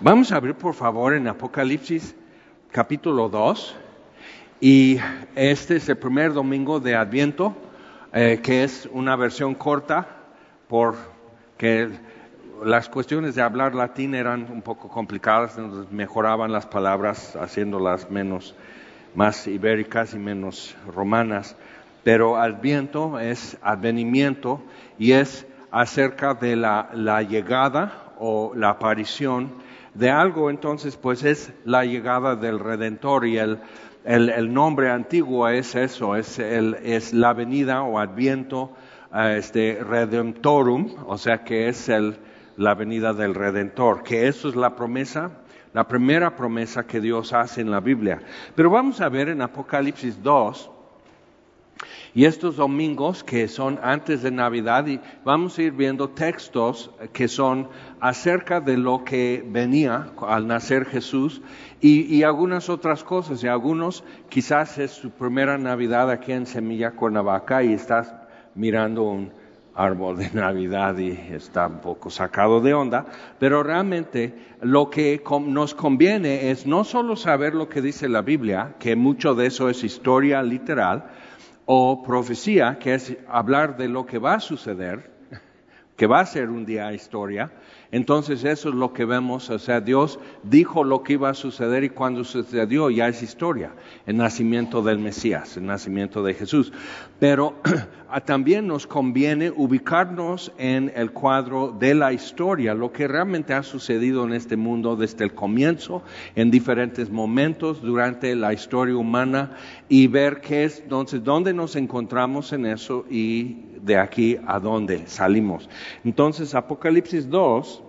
Vamos a abrir por favor en Apocalipsis capítulo 2 y este es el primer domingo de Adviento, que es una versión corta porque las cuestiones de hablar latín eran un poco complicadas, entonces mejoraban las palabras haciéndolas más ibéricas y menos romanas, pero Adviento es advenimiento y es acerca de la llegada o la aparición de algo. Entonces pues es la llegada del Redentor y el nombre antiguo es eso, es la venida o Adviento Redemptorum, o sea que es la venida del Redentor, que eso es la promesa, la primera promesa que Dios hace en la Biblia. Pero vamos a ver en Apocalipsis 2, y estos domingos que son antes de Navidad, y vamos a ir viendo textos que son acerca de lo que venía al nacer Jesús y algunas otras cosas. Y algunos quizás es su primera Navidad aquí en Semilla, Cuernavaca, y estás mirando un árbol de Navidad y está un poco sacado de onda, pero realmente lo que nos conviene es no solo saber lo que dice la Biblia, que mucho de eso es historia literal, o profecía, que es hablar de lo que va a suceder, que va a ser un día historia. Entonces eso es lo que vemos, o sea, Dios dijo lo que iba a suceder y cuando sucedió ya es historia, el nacimiento del Mesías, el nacimiento de Jesús. Pero también nos conviene ubicarnos en el cuadro de la historia, lo que realmente ha sucedido en este mundo desde el comienzo, en diferentes momentos durante la historia humana, y ver qué es, entonces, dónde nos encontramos en eso y de aquí a dónde salimos. Entonces, Apocalipsis 2,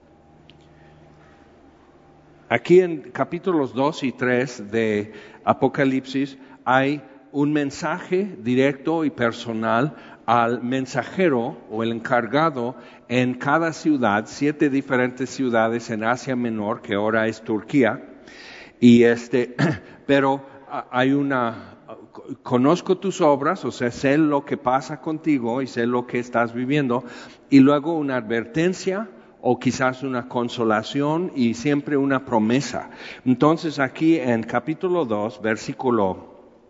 aquí en capítulos 2 y 3 de Apocalipsis hay un mensaje directo y personal al mensajero o el encargado en cada ciudad, 7 diferentes ciudades en Asia Menor, que ahora es Turquía, y pero hay conozco tus obras, o sea, sé lo que pasa contigo y sé lo que estás viviendo, y luego una advertencia o quizás una consolación y siempre una promesa. Entonces aquí en capítulo 2, versículo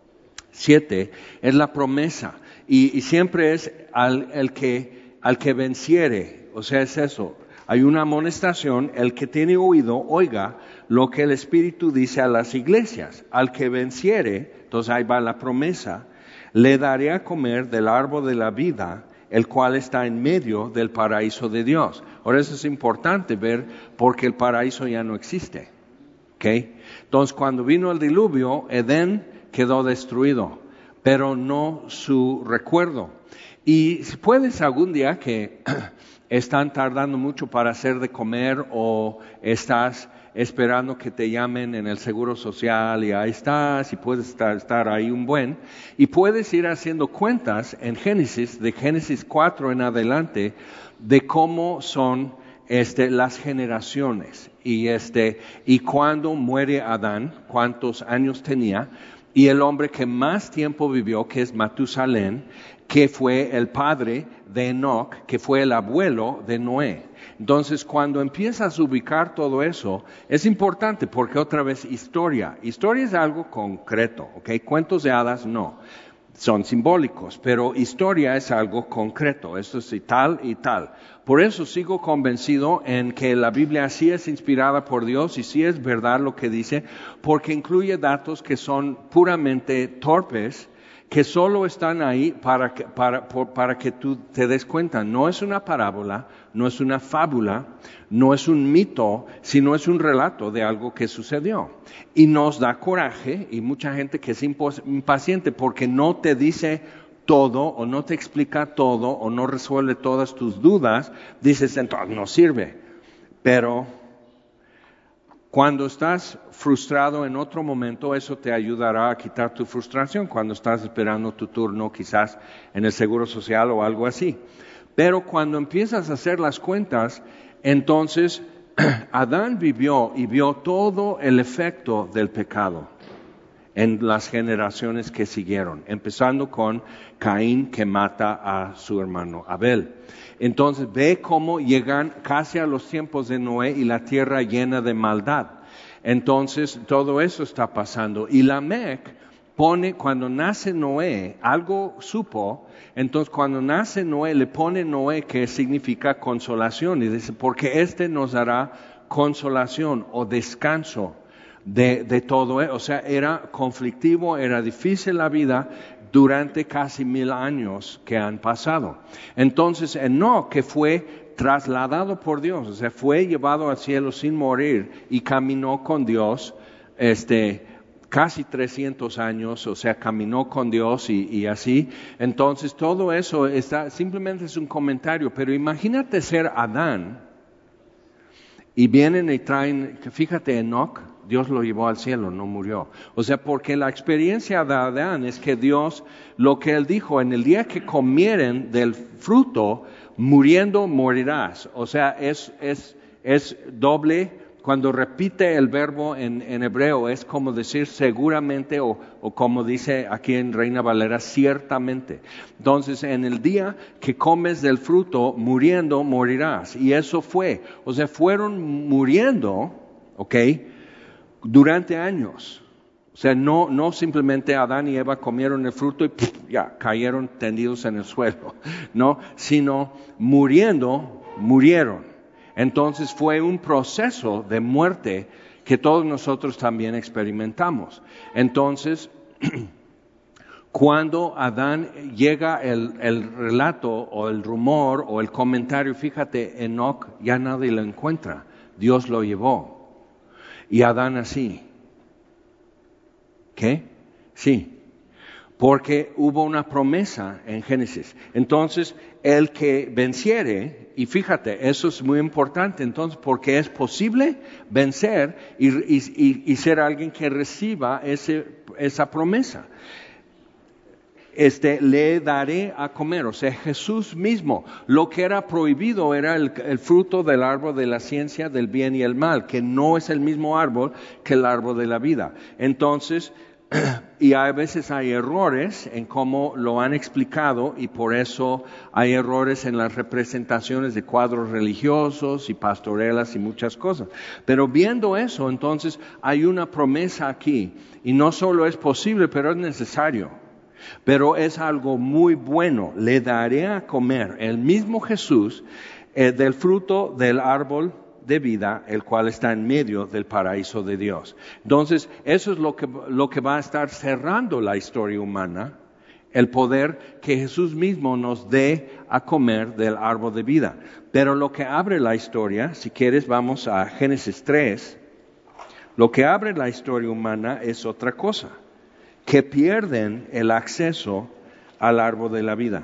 7, es la promesa, y siempre es al que venciere, o sea, es eso. Hay una amonestación, el que tiene oído, oiga lo que el Espíritu dice a las iglesias. Al que venciere, entonces ahí va la promesa, le daré a comer del árbol de la vida, el cual está en medio del paraíso de Dios. Ahora eso es importante ver, porque el paraíso ya no existe. ¿Okay? Entonces cuando vino el diluvio, Edén quedó destruido, pero no su recuerdo. Y si puedes algún día que están tardando mucho para hacer de comer o estás esperando que te llamen en el Seguro Social y ahí estás y puedes estar ahí y puedes ir haciendo cuentas en de Génesis 4 en adelante, de cómo son las generaciones y cuando muere Adán, cuántos años tenía, y el hombre que más tiempo vivió, que es Matusalén, que fue el padre de Enoc, que fue el abuelo de Noé. Entonces, cuando empiezas a ubicar todo eso, es importante porque otra vez historia es algo concreto, ¿ok? Cuentos de hadas no, son simbólicos, pero historia es algo concreto, esto es y tal y tal. Por eso sigo convencido en que la Biblia sí es inspirada por Dios y sí es verdad lo que dice, porque incluye datos que son puramente torpes, que solo están ahí para que tú te des cuenta. No es una parábola, no es una fábula, no es un mito, sino es un relato de algo que sucedió. Y nos da coraje, y mucha gente que es impaciente porque no te dice todo, o no te explica todo, o no resuelve todas tus dudas, dices, entonces no sirve. Pero cuando estás frustrado en otro momento, eso te ayudará a quitar tu frustración cuando estás esperando tu turno, quizás en el Seguro Social o algo así. Pero cuando empiezas a hacer las cuentas, entonces Adán vivió y vio todo el efecto del pecado. en las generaciones que siguieron, empezando con Caín, que mata a su hermano Abel. Entonces ve cómo llegan casi a los tiempos de Noé y la tierra llena de maldad. Entonces todo eso está pasando. Y Lamec pone, cuando nace Noé, algo supo, entonces cuando nace Noé, le pone Noé, que significa consolación, y dice, porque nos dará consolación o descanso de todo. O sea, era conflictivo, era difícil la vida durante casi 1000 años que han pasado. Entonces Enoc, que fue trasladado por Dios, o sea, fue llevado al cielo sin morir y caminó con Dios, casi 300 años, o sea, caminó con Dios y así. Entonces todo eso simplemente es un comentario, pero imagínate ser Adán y vienen y traen, fíjate, Enoc, Dios lo llevó al cielo, no murió. O sea, porque la experiencia de Adán es que Dios, lo que Él dijo, en el día que comieren del fruto, muriendo morirás. O sea, es doble. Cuando repite el verbo en hebreo, es como decir seguramente o como dice aquí en Reina Valera, ciertamente. Entonces, en el día que comes del fruto, muriendo morirás. Y eso fue. O sea, fueron muriendo, ¿ok?, durante años. O sea, no simplemente Adán y Eva comieron el fruto y ya cayeron tendidos en el suelo, no, sino murieron. Entonces fue un proceso de muerte que todos nosotros también experimentamos. Entonces, cuando Adán llega el relato o el rumor o el comentario, fíjate, Enoc ya nadie lo encuentra, Dios lo llevó. Y Adán así. ¿Qué? Sí. Porque hubo una promesa en Génesis. Entonces, el que venciere, y fíjate, eso es muy importante, entonces, porque es posible vencer y ser alguien que reciba esa promesa. Le daré a comer, o sea, Jesús mismo, lo que era prohibido era el fruto del árbol de la ciencia del bien y el mal, que no es el mismo árbol que el árbol de la vida. Entonces, y a veces hay errores en cómo lo han explicado y por eso hay errores en las representaciones de cuadros religiosos y pastorelas y muchas cosas. Pero viendo eso, entonces hay una promesa aquí y no solo es posible, pero es necesario. Pero es algo muy bueno. Le daré a comer el mismo Jesús del fruto del árbol de vida, el cual está en medio del paraíso de Dios. Entonces, eso es lo que va a estar cerrando la historia humana, el poder que Jesús mismo nos dé a comer del árbol de vida. Pero lo que abre la historia, si quieres vamos a Génesis 3, lo que abre la historia humana es otra cosa, que pierden el acceso al árbol de la vida.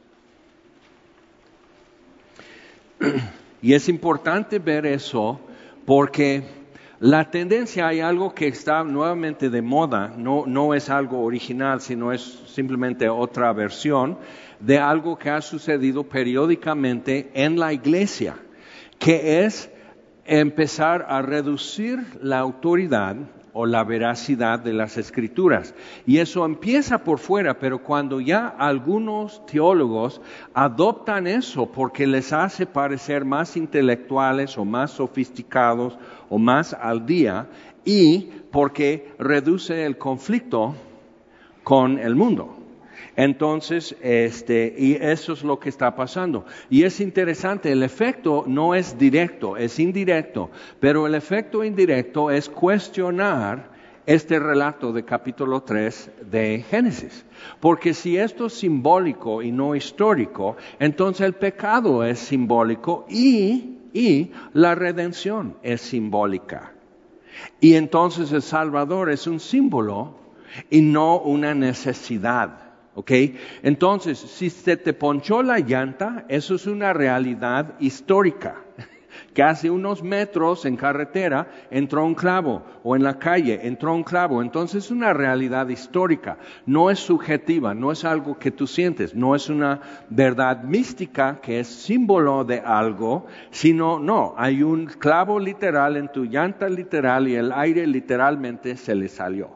Y es importante ver eso porque la tendencia, hay algo que está nuevamente de moda, no es algo original, sino es simplemente otra versión de algo que ha sucedido periódicamente en la iglesia, que es empezar a reducir la autoridad o la veracidad de las Escrituras. Y eso empieza por fuera, pero cuando ya algunos teólogos adoptan eso porque les hace parecer más intelectuales o más sofisticados o más al día y porque reduce el conflicto con el mundo. Entonces, y eso es lo que está pasando. Y es interesante, el efecto no es directo, es indirecto, pero el efecto indirecto es cuestionar este relato de capítulo 3 de Génesis. Porque si esto es simbólico y no histórico, entonces el pecado es simbólico y la redención es simbólica. Y entonces el Salvador es un símbolo y no una necesidad. ¿Ok? Entonces, si se te ponchó la llanta, eso es una realidad histórica. Que hace unos metros en carretera entró un clavo, o en la calle entró un clavo. Entonces es una realidad histórica, no es subjetiva, no es algo que tú sientes, no es una verdad mística que es símbolo de algo, sino hay un clavo literal en tu llanta literal y el aire literalmente se le salió.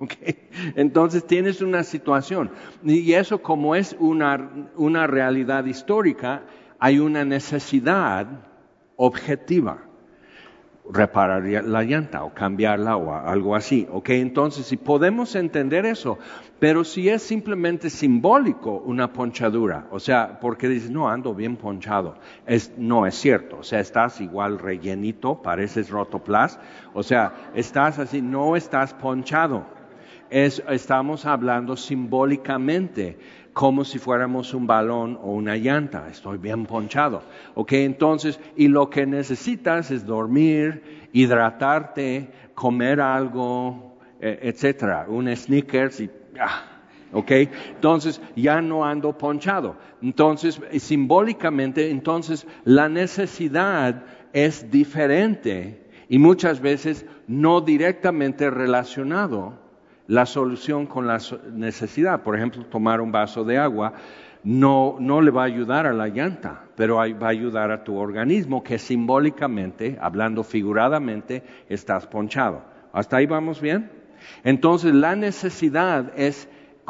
¿okay? Entonces tienes una situación. Y eso, como es una realidad histórica, hay una necesidad objetiva. Reparar la llanta o cambiarla o algo así, ¿ok? Entonces, si podemos entender eso, pero si es simplemente simbólico una ponchadura, o sea, porque dices, no, ando bien ponchado, no es cierto, o sea, estás igual rellenito, pareces rotoplas, o sea, estás así, no estás ponchado, estamos hablando simbólicamente, como si fuéramos un balón o una llanta, estoy bien ponchado, ¿ok? Entonces, y lo que necesitas es dormir, hidratarte, comer algo, etcétera, un Snickers y ¿ok? Entonces, ya no ando ponchado. Entonces, simbólicamente, entonces, la necesidad es diferente y muchas veces no directamente relacionado la solución con la necesidad. Por ejemplo, tomar un vaso de agua no le va a ayudar a la llanta, pero va a ayudar a tu organismo que simbólicamente, hablando figuradamente, estás ponchado. ¿Hasta ahí vamos bien? Entonces la necesidad es,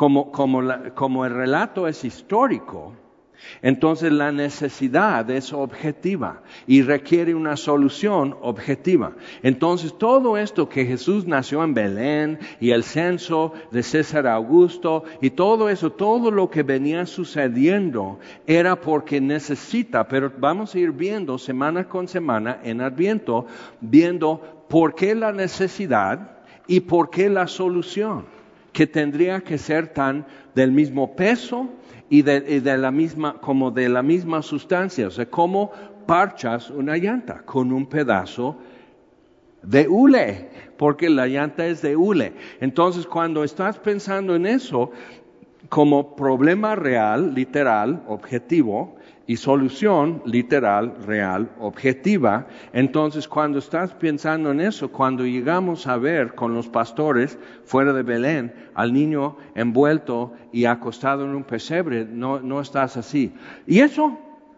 como el relato es histórico, entonces la necesidad es objetiva y requiere una solución objetiva. Entonces todo esto que Jesús nació en Belén y el censo de César Augusto y todo eso, todo lo que venía sucediendo era porque necesita, pero vamos a ir viendo semana con semana en Adviento, viendo por qué la necesidad y por qué la solución, que tendría que ser tan del mismo peso y de la misma sustancia. O sea, ¿cómo parchas una llanta? Con un pedazo de hule, porque la llanta es de hule. Entonces, cuando estás pensando en eso como problema real, literal, objetivo, y solución literal, real, objetiva, entonces cuando estás pensando en eso, cuando llegamos a ver con los pastores fuera de Belén al niño envuelto y acostado en un pesebre, no estás así. ¿Y eso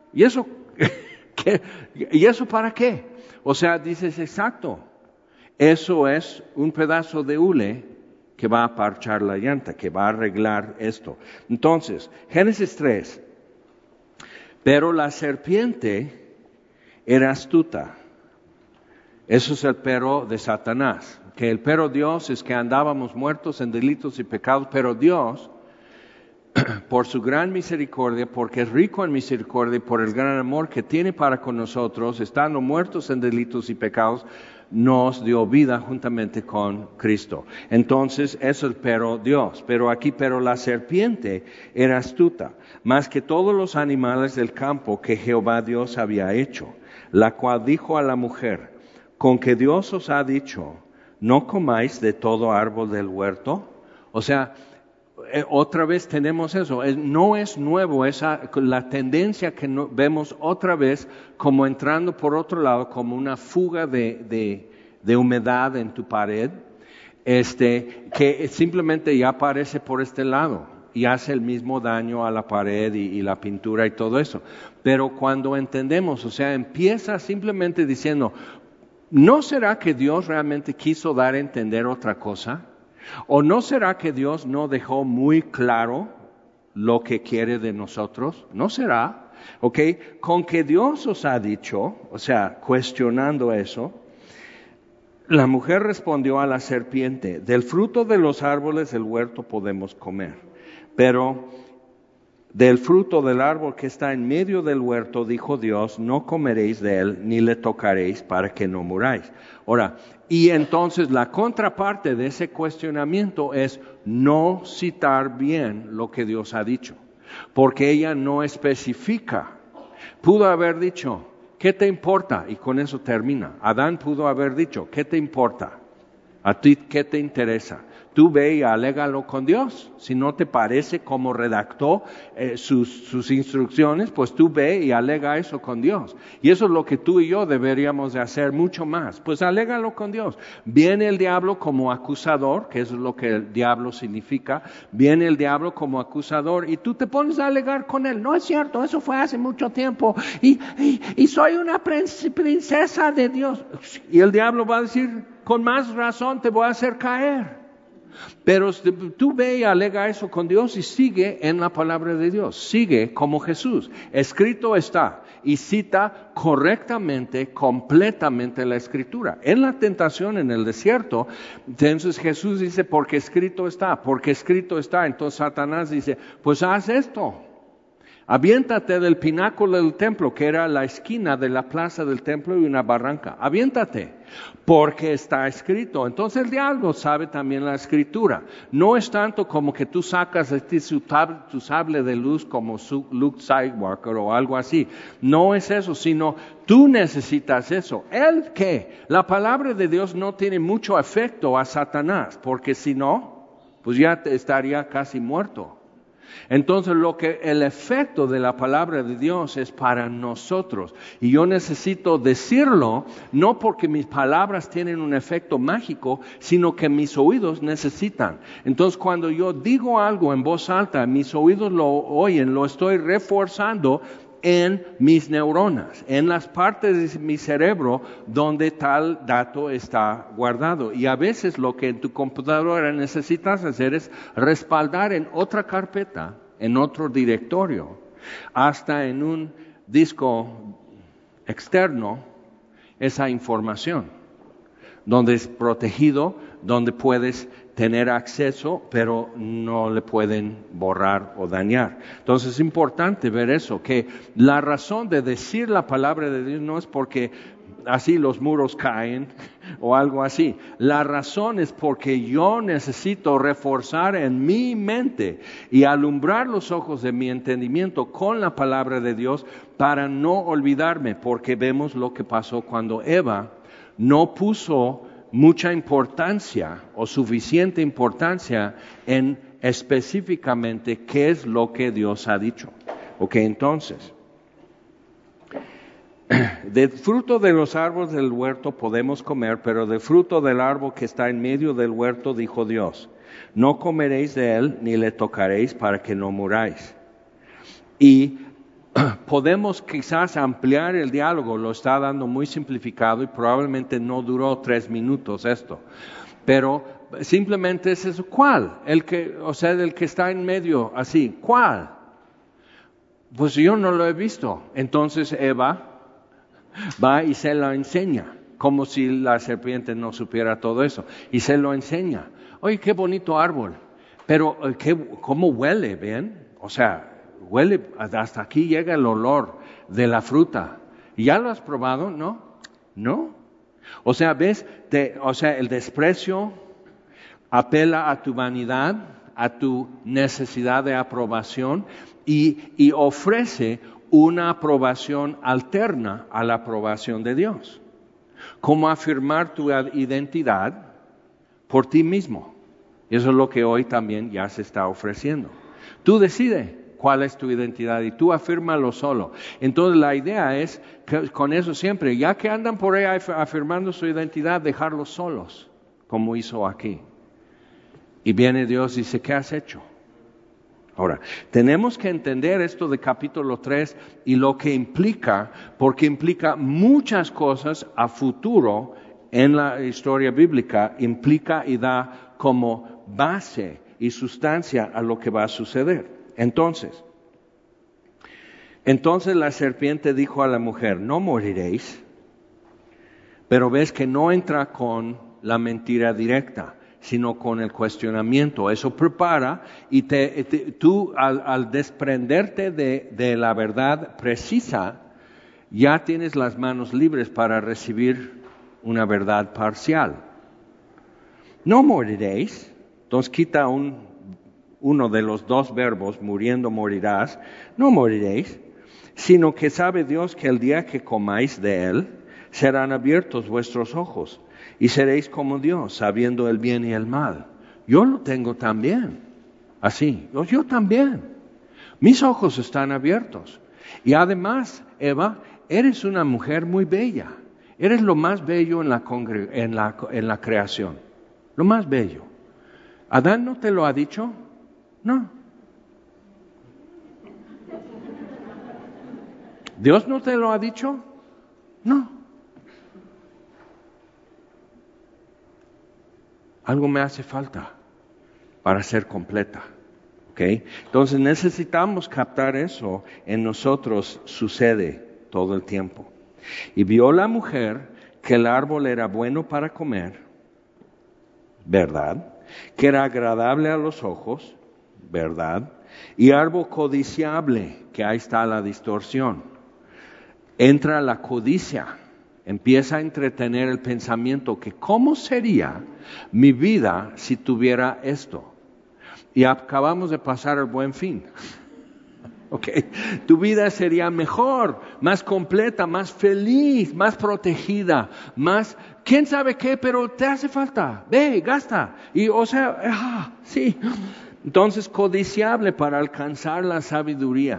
para qué? O sea, dices, exacto, eso es un pedazo de hule que va a parchar la llanta, que va a arreglar esto. Entonces, Génesis 3. Pero la serpiente era astuta. Eso es el pero de Satanás. Que el pero Dios es que andábamos muertos en delitos y pecados, pero Dios, por su gran misericordia, porque es rico en misericordia y por el gran amor que tiene para con nosotros, estando muertos en delitos y pecados, nos dio vida juntamente con Cristo. Entonces, eso es pero Dios. Pero la serpiente era astuta, más que todos los animales del campo que Jehová Dios había hecho, la cual dijo a la mujer, con que Dios os ha dicho, no comáis de todo árbol del huerto. O sea, otra vez tenemos eso, no es nuevo la tendencia que vemos otra vez como entrando por otro lado, como una fuga de humedad en tu pared, que simplemente ya aparece por este lado y hace el mismo daño a la pared y la pintura y todo eso. Pero cuando entendemos, o sea, empieza simplemente diciendo, ¿no será que Dios realmente quiso dar a entender otra cosa? ¿O no será que Dios no dejó muy claro lo que quiere de nosotros? ¿No será? ¿Ok? Con que Dios os ha dicho, o sea, cuestionando eso, la mujer respondió a la serpiente, del fruto de los árboles del huerto podemos comer, pero del fruto del árbol que está en medio del huerto, dijo Dios, no comeréis de él, ni le tocaréis para que no muráis. Ahora, y entonces la contraparte de ese cuestionamiento es no citar bien lo que Dios ha dicho, porque ella no especifica. Pudo haber dicho, ¿qué te importa? Y con eso termina. Adán pudo haber dicho, ¿qué te importa? ¿A ti qué te interesa? Tú ve y alégalo con Dios. Si no te parece cómo redactó sus instrucciones, pues tú ve y alega eso con Dios. Y eso es lo que tú y yo deberíamos de hacer mucho más. Pues alégalo con Dios. Viene el diablo como acusador, que eso es lo que el diablo significa. Viene el diablo como acusador y tú te pones a alegar con él. No es cierto, eso fue hace mucho tiempo. Y soy una princesa de Dios. Y el diablo va a decir, con más razón te voy a hacer caer. Pero tú ve y alega eso con Dios y sigue en la palabra de Dios. Sigue como Jesús. Escrito está. Y cita correctamente, completamente la Escritura. En la tentación en el desierto, entonces Jesús dice, porque escrito está, porque escrito está. Entonces Satanás dice, pues haz esto. Aviéntate del pináculo del templo, que era la esquina de la plaza del templo y una barranca. Aviéntate, porque está escrito. Entonces el diablo sabe también la Escritura. No es tanto como que tú sacas tu sable de luz como Luke Skywalker o algo así. No es eso, sino tú necesitas eso. ¿El qué? La palabra de Dios no tiene mucho efecto a Satanás, porque si no, pues ya estaría casi muerto. Entonces el efecto de la palabra de Dios es para nosotros. Y yo necesito decirlo, no porque mis palabras tienen un efecto mágico, sino que mis oídos necesitan. Entonces cuando yo digo algo en voz alta, mis oídos lo oyen, lo estoy reforzando en mis neuronas, en las partes de mi cerebro donde tal dato está guardado. Y a veces lo que en tu computadora necesitas hacer es respaldar en otra carpeta, en otro directorio, hasta en un disco externo, esa información, donde es protegido, donde puedes tener acceso, pero no le pueden borrar o dañar. Entonces es importante ver eso, que la razón de decir la palabra de Dios no es porque así los muros caen o algo así. La razón es porque yo necesito reforzar en mi mente y alumbrar los ojos de mi entendimiento con la palabra de Dios para no olvidarme, porque vemos lo que pasó cuando Eva no puso mucha importancia o suficiente importancia en específicamente qué es lo que Dios ha dicho. Ok, entonces, del fruto de los árboles del huerto podemos comer, pero del fruto del árbol que está en medio del huerto, dijo Dios, no comeréis de él ni le tocaréis para que no muráis. Y podemos quizás ampliar el diálogo, lo está dando muy simplificado y probablemente no duró 3 minutos esto, pero simplemente es eso. ¿Cuál? El que está en medio así, ¿cuál? Pues yo no lo he visto. Entonces Eva va y se lo enseña, como si la serpiente no supiera todo eso, y se lo enseña. Oye, qué bonito árbol, pero ¿cómo huele? ¿Bien? O sea, huele, hasta aquí llega el olor de la fruta. ¿Ya lo has probado? No. No. O sea, ¿ves? El desprecio apela a tu vanidad, a tu necesidad de aprobación y ofrece una aprobación alterna a la aprobación de Dios. ¿Cómo afirmar tu identidad por ti mismo? Y eso es lo que hoy también ya se está ofreciendo. Tú decides cuál es tu identidad y tú afírmalo solo. Entonces la idea es que con eso siempre, ya que andan por ahí afirmando su identidad, dejarlos solos, como hizo aquí. Y viene Dios y dice, ¿qué has hecho? Ahora, tenemos que entender esto de capítulo 3 y lo que implica, porque implica muchas cosas a futuro en la historia bíblica, implica y da como base y sustancia a lo que va a suceder. Entonces la serpiente dijo a la mujer, no moriréis, pero ves que no entra con la mentira directa, sino con el cuestionamiento. Eso prepara y tú al desprenderte de la verdad precisa, ya tienes las manos libres para recibir una verdad parcial. No moriréis, entonces quita uno de los dos verbos, muriendo morirás, no moriréis, sino que sabe Dios que el día que comáis de él, serán abiertos vuestros ojos, y seréis como Dios, sabiendo el bien y el mal. Yo lo tengo también, así, yo también. Mis ojos están abiertos. Y además, Eva, eres una mujer muy bella. Eres lo más bello en la creación, lo más bello. ¿Adán no te lo ha dicho? No. ¿Dios no te lo ha dicho? No. Algo me hace falta. para ser completa. ¿Okay? Entonces necesitamos captar eso en nosotros, sucede todo el tiempo. Y vio la mujer que el árbol era bueno para comer, ¿verdad? Que era agradable a los ojos, ¿verdad? Y árbol codiciable, que ahí está la distorsión. Entra la codicia, empieza a entretener el pensamiento que ¿cómo sería mi vida si tuviera esto? Y acabamos de pasar el Buen Fin. Okay. Tu vida sería mejor, más completa, más feliz, más protegida, más, quién sabe qué, pero te hace falta, ve, gasta. Y sí. Entonces, codiciable para alcanzar la sabiduría.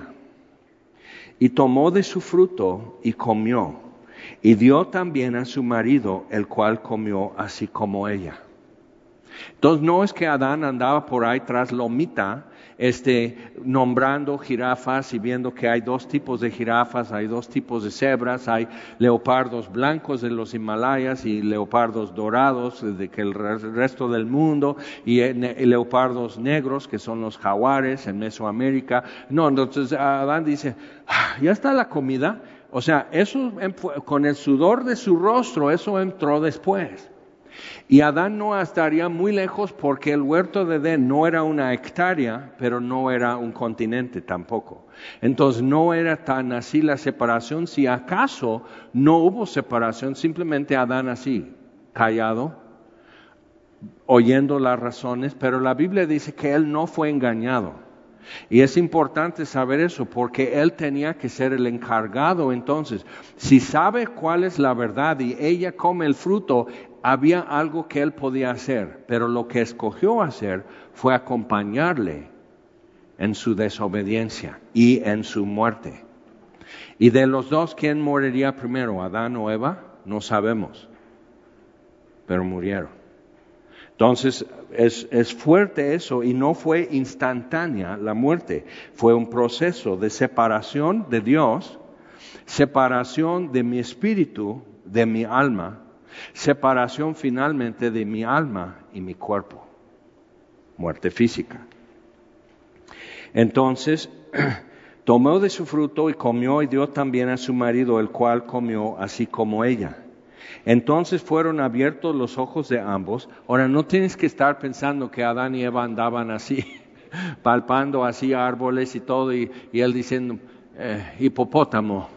Y tomó de su fruto y comió, y dio también a su marido, el cual comió así como ella. Entonces no es que Adán andaba por ahí tras lomita, nombrando jirafas y viendo que hay dos tipos de jirafas, hay dos tipos de cebras, hay leopardos blancos de los Himalayas y leopardos dorados de que el resto del mundo y leopardos negros que son los jaguares en Mesoamérica. No, entonces Adán dice, ya está la comida, o sea, eso con el sudor de su rostro, eso entró después. Y Adán no estaría muy lejos porque el huerto de Edén no era una hectárea, pero no era un continente tampoco. Entonces no era tan así la separación, si acaso no hubo separación, simplemente Adán así, callado, oyendo las razones, pero la Biblia dice que él no fue engañado. Y es importante saber eso porque él tenía que ser el encargado. Entonces, si sabe cuál es la verdad y ella come el fruto, había algo que él podía hacer, pero lo que escogió hacer fue acompañarle en su desobediencia y en su muerte. Y de los dos, ¿quién moriría primero, Adán o Eva? No sabemos, pero murieron. Entonces es fuerte eso y no fue instantánea la muerte, fue un proceso de separación de Dios, separación de mi espíritu, de mi alma, separación finalmente de mi alma y mi cuerpo, muerte física. Entonces tomó de su fruto y comió y dio también a su marido, el cual comió así como ella. Entonces fueron abiertos los ojos de ambos. Ahora no tienes que estar pensando que Adán y Eva andaban así, palpando así árboles y todo, y él diciendo, hipopótamo,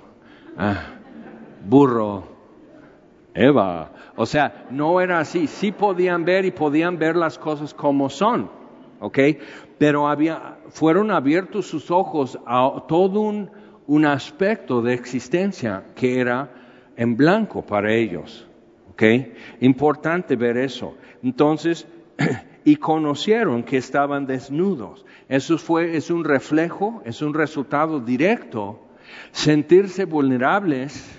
burro, Eva. O sea, no era así. Sí podían ver y podían ver las cosas como son, ¿ok? Pero fueron abiertos sus ojos a todo un aspecto de existencia que era en blanco para ellos, ¿ok? Importante ver eso. Entonces, y conocieron que estaban desnudos. Eso es un reflejo, es un resultado directo. Sentirse vulnerables,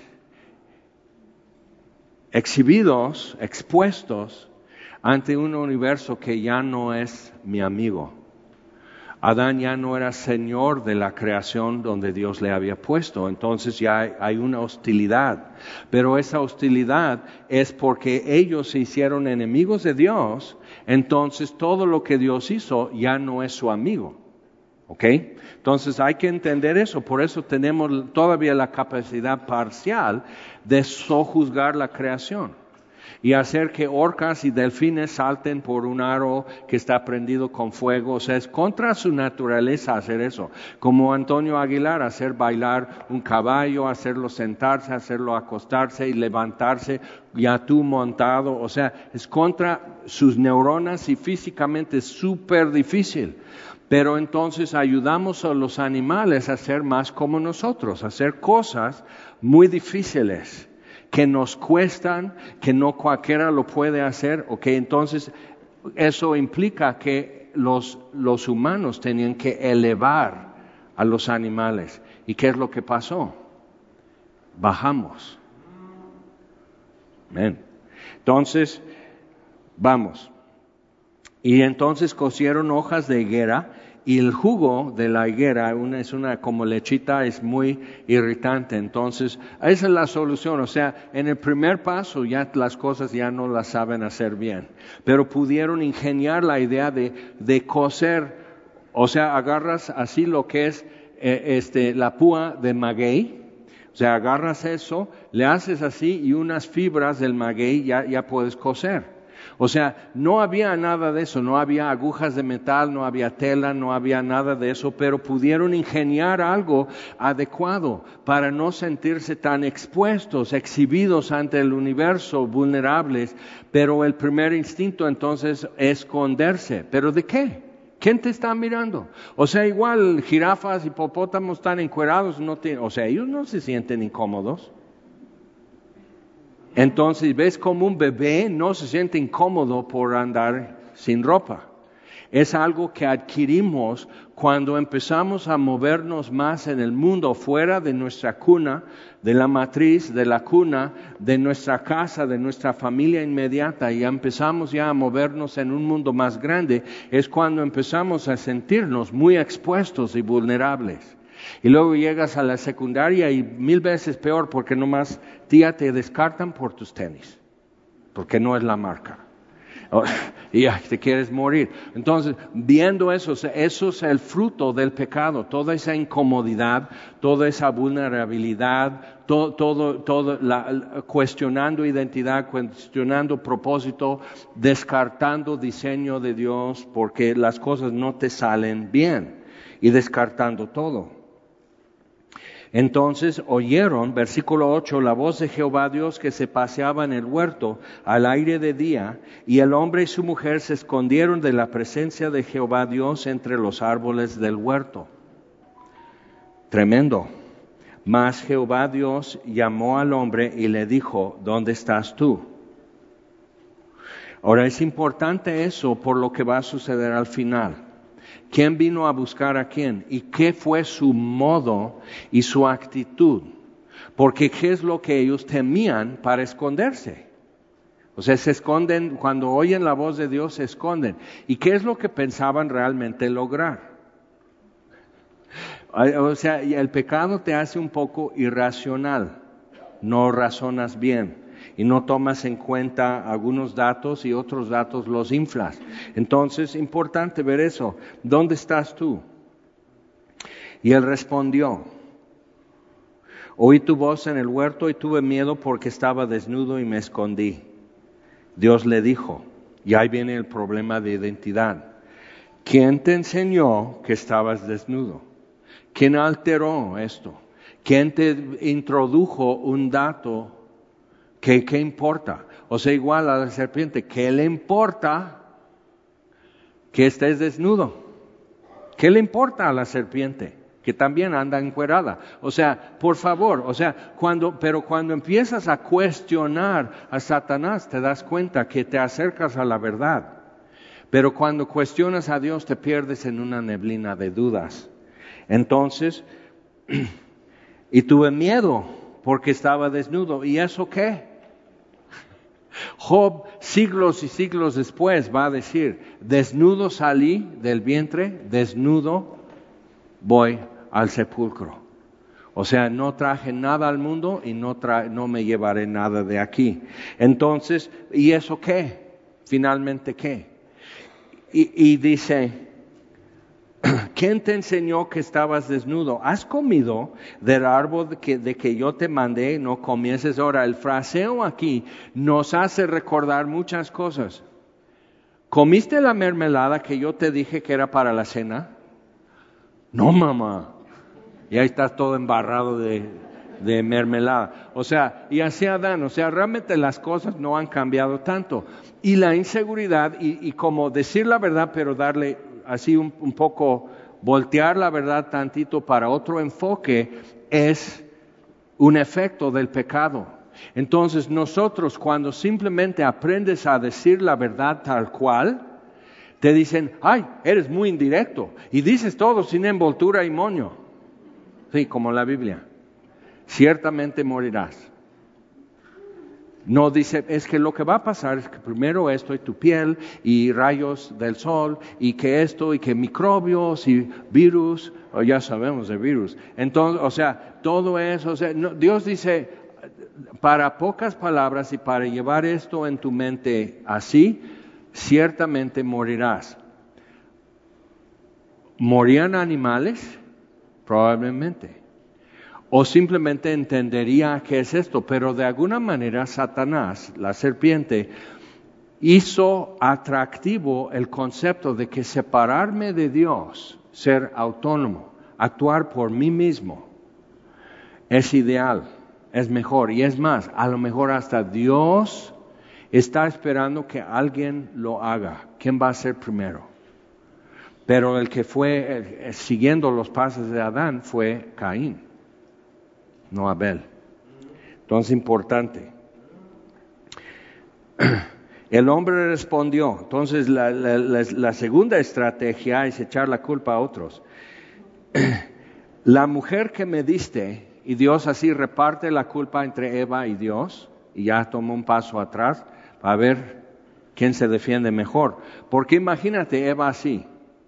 exhibidos, expuestos ante un universo que ya no es mi amigo. Adán ya no era señor de la creación donde Dios le había puesto, entonces ya hay una hostilidad. Pero esa hostilidad es porque ellos se hicieron enemigos de Dios, entonces todo lo que Dios hizo ya no es su amigo. ¿Ok? Entonces hay que entender eso, por eso tenemos todavía la capacidad parcial de sojuzgar la creación y hacer que orcas y delfines salten por un aro que está prendido con fuego. O sea, es contra su naturaleza hacer eso. Como Antonio Aguilar, hacer bailar un caballo, hacerlo sentarse, hacerlo acostarse y levantarse, ya tú montado. O sea, es contra sus neuronas y físicamente es súper difícil. Pero entonces ayudamos a los animales a ser más como nosotros, a hacer cosas muy difíciles que nos cuestan, que no cualquiera lo puede hacer. Okay, entonces eso implica que los humanos tenían que elevar a los animales. ¿Y qué es lo que pasó? Bajamos. Amén. Entonces, vamos. Y entonces cosieron hojas de higuera y el jugo de la higuera es una como lechita, es muy irritante. Entonces, esa es la solución. O sea, en el primer paso ya las cosas ya no las saben hacer bien. Pero pudieron ingeniar la idea de cocer. O sea, agarras así lo que es la púa de maguey. O sea, agarras eso, le haces así y unas fibras del maguey ya puedes coser. O sea, no había nada de eso, no había agujas de metal, no había tela, no había nada de eso, pero pudieron ingeniar algo adecuado para no sentirse tan expuestos, exhibidos ante el universo, vulnerables. Pero el primer instinto entonces es esconderse. ¿Pero de qué? ¿Quién te está mirando? O sea, igual jirafas, hipopótamos están encuerados, o sea, ellos no se sienten incómodos. Entonces, ves como un bebé no se siente incómodo por andar sin ropa. Es algo que adquirimos cuando empezamos a movernos más en el mundo, fuera de nuestra cuna, de la matriz, de la cuna, de nuestra casa, de nuestra familia inmediata, y empezamos ya a movernos en un mundo más grande, es cuando empezamos a sentirnos muy expuestos y vulnerables. Y luego llegas a la secundaria y 1000 veces peor, porque nomás tía te descartan por tus tenis, porque no es la marca. Y te quieres morir. Entonces, viendo eso es el fruto del pecado, toda esa incomodidad, toda esa vulnerabilidad, cuestionando identidad, cuestionando propósito, descartando diseño de Dios, porque las cosas no te salen bien, y descartando todo. Entonces oyeron, versículo 8, la voz de Jehová Dios que se paseaba en el huerto al aire de día, y el hombre y su mujer se escondieron de la presencia de Jehová Dios entre los árboles del huerto. Tremendo. Mas Jehová Dios llamó al hombre y le dijo, ¿dónde estás tú? Ahora es importante eso por lo que va a suceder al final. ¿Quién vino a buscar a quién? ¿Y qué fue su modo y su actitud? Porque ¿qué es lo que ellos temían para esconderse? O sea, se esconden, cuando oyen la voz de Dios se esconden. ¿Y qué es lo que pensaban realmente lograr? O sea, el pecado te hace un poco irracional, no razonas bien. Y no tomas en cuenta algunos datos y otros datos los inflas. Entonces, importante ver eso. ¿Dónde estás tú? Y él respondió, oí tu voz en el huerto y tuve miedo porque estaba desnudo y me escondí. Dios le dijo, y ahí viene el problema de identidad. ¿Quién te enseñó que estabas desnudo? ¿Quién alteró esto? ¿Quién te introdujo un dato? ¿Qué importa? O sea, igual a la serpiente, ¿qué le importa que estés desnudo? ¿Qué le importa a la serpiente? Que también anda encuerada. O sea, por favor, pero cuando empiezas a cuestionar a Satanás, te das cuenta que te acercas a la verdad. Pero cuando cuestionas a Dios, te pierdes en una neblina de dudas. Entonces, y tuve miedo porque estaba desnudo. ¿Y eso qué? Job, siglos y siglos después, va a decir, desnudo salí del vientre, desnudo voy al sepulcro. O sea, no traje nada al mundo y no me llevaré nada de aquí. Entonces, ¿y eso qué? Finalmente, ¿qué? Y dice, ¿quién te enseñó que estabas desnudo? ¿Has comido del árbol de que yo te mandé? No comieses. Ahora, el fraseo aquí nos hace recordar muchas cosas. ¿Comiste la mermelada que yo te dije que era para la cena? No, mamá. Y ahí estás todo embarrado de mermelada. O sea, y así Adán. O sea, realmente las cosas no han cambiado tanto. Y la inseguridad, y como decir la verdad, pero darle así un poco, voltear la verdad tantito para otro enfoque, es un efecto del pecado. Entonces nosotros, cuando simplemente aprendes a decir la verdad tal cual, te dicen, ay, eres muy indirecto, y dices todo sin envoltura y moño. Sí, como la Biblia. Ciertamente morirás. No dice, es que lo que va a pasar es que primero esto y tu piel y rayos del sol y que esto y que microbios y virus, o ya sabemos de virus. Entonces, o sea, todo eso, o sea, Dios dice, para pocas palabras y para llevar esto en tu mente así, ciertamente morirás. ¿Morían animales? Probablemente. O simplemente entendería qué es esto, pero de alguna manera Satanás, la serpiente, hizo atractivo el concepto de que separarme de Dios, ser autónomo, actuar por mí mismo, es ideal, es mejor. Y es más, a lo mejor hasta Dios está esperando que alguien lo haga. ¿Quién va a ser primero? Pero el que fue siguiendo los pasos de Adán fue Caín, no Abel. Entonces, importante. El hombre respondió. Entonces, la segunda estrategia es echar la culpa a otros. La mujer que me diste, y Dios así reparte la culpa entre Eva y Dios, y ya toma un paso atrás para ver quién se defiende mejor. Porque imagínate Eva así.